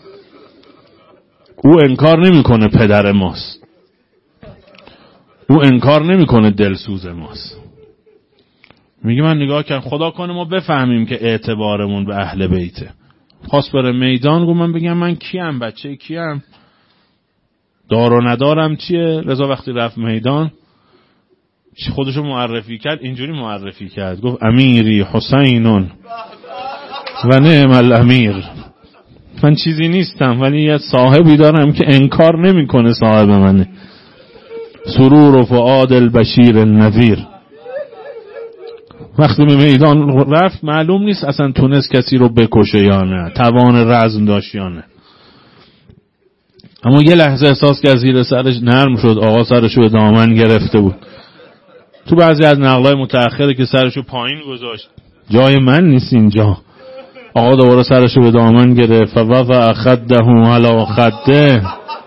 او انکار نمیکنه پدر ماست، او انکار نمیکنه دلسوز ماست. میگه من نگاه کردم خدا کنه ما بفهمیم که اعتبارمون به اهل بیته. خواست بره میدان. گفت من بگم من کیم، بچه کیم، دار و ندارم چیه. رضا وقتی رفت میدان خودشو معرفی کرد، اینجوری معرفی کرد، گفت امیری حسینون و نعم الامیر. من چیزی نیستم ولی یه صاحبی دارم که انکار نمیکنه صاحب منه. سرور و فؤاد البشیر النذیر. وقتی به میدان رفت معلوم نیست اصلا تونست کسی رو بکشه یا نه، توان رزم داشت یا نه، اما یه لحظه احساس که از زیر سرش نرم شد. آقا سرشو به دامن گرفته بود. تو بعضی از نقلای متأخره که سرشو پایین گذاشت، جای من نیست اینجا. آقا دوباره سرشو به دامن گرفت. فوضع خده علی خده.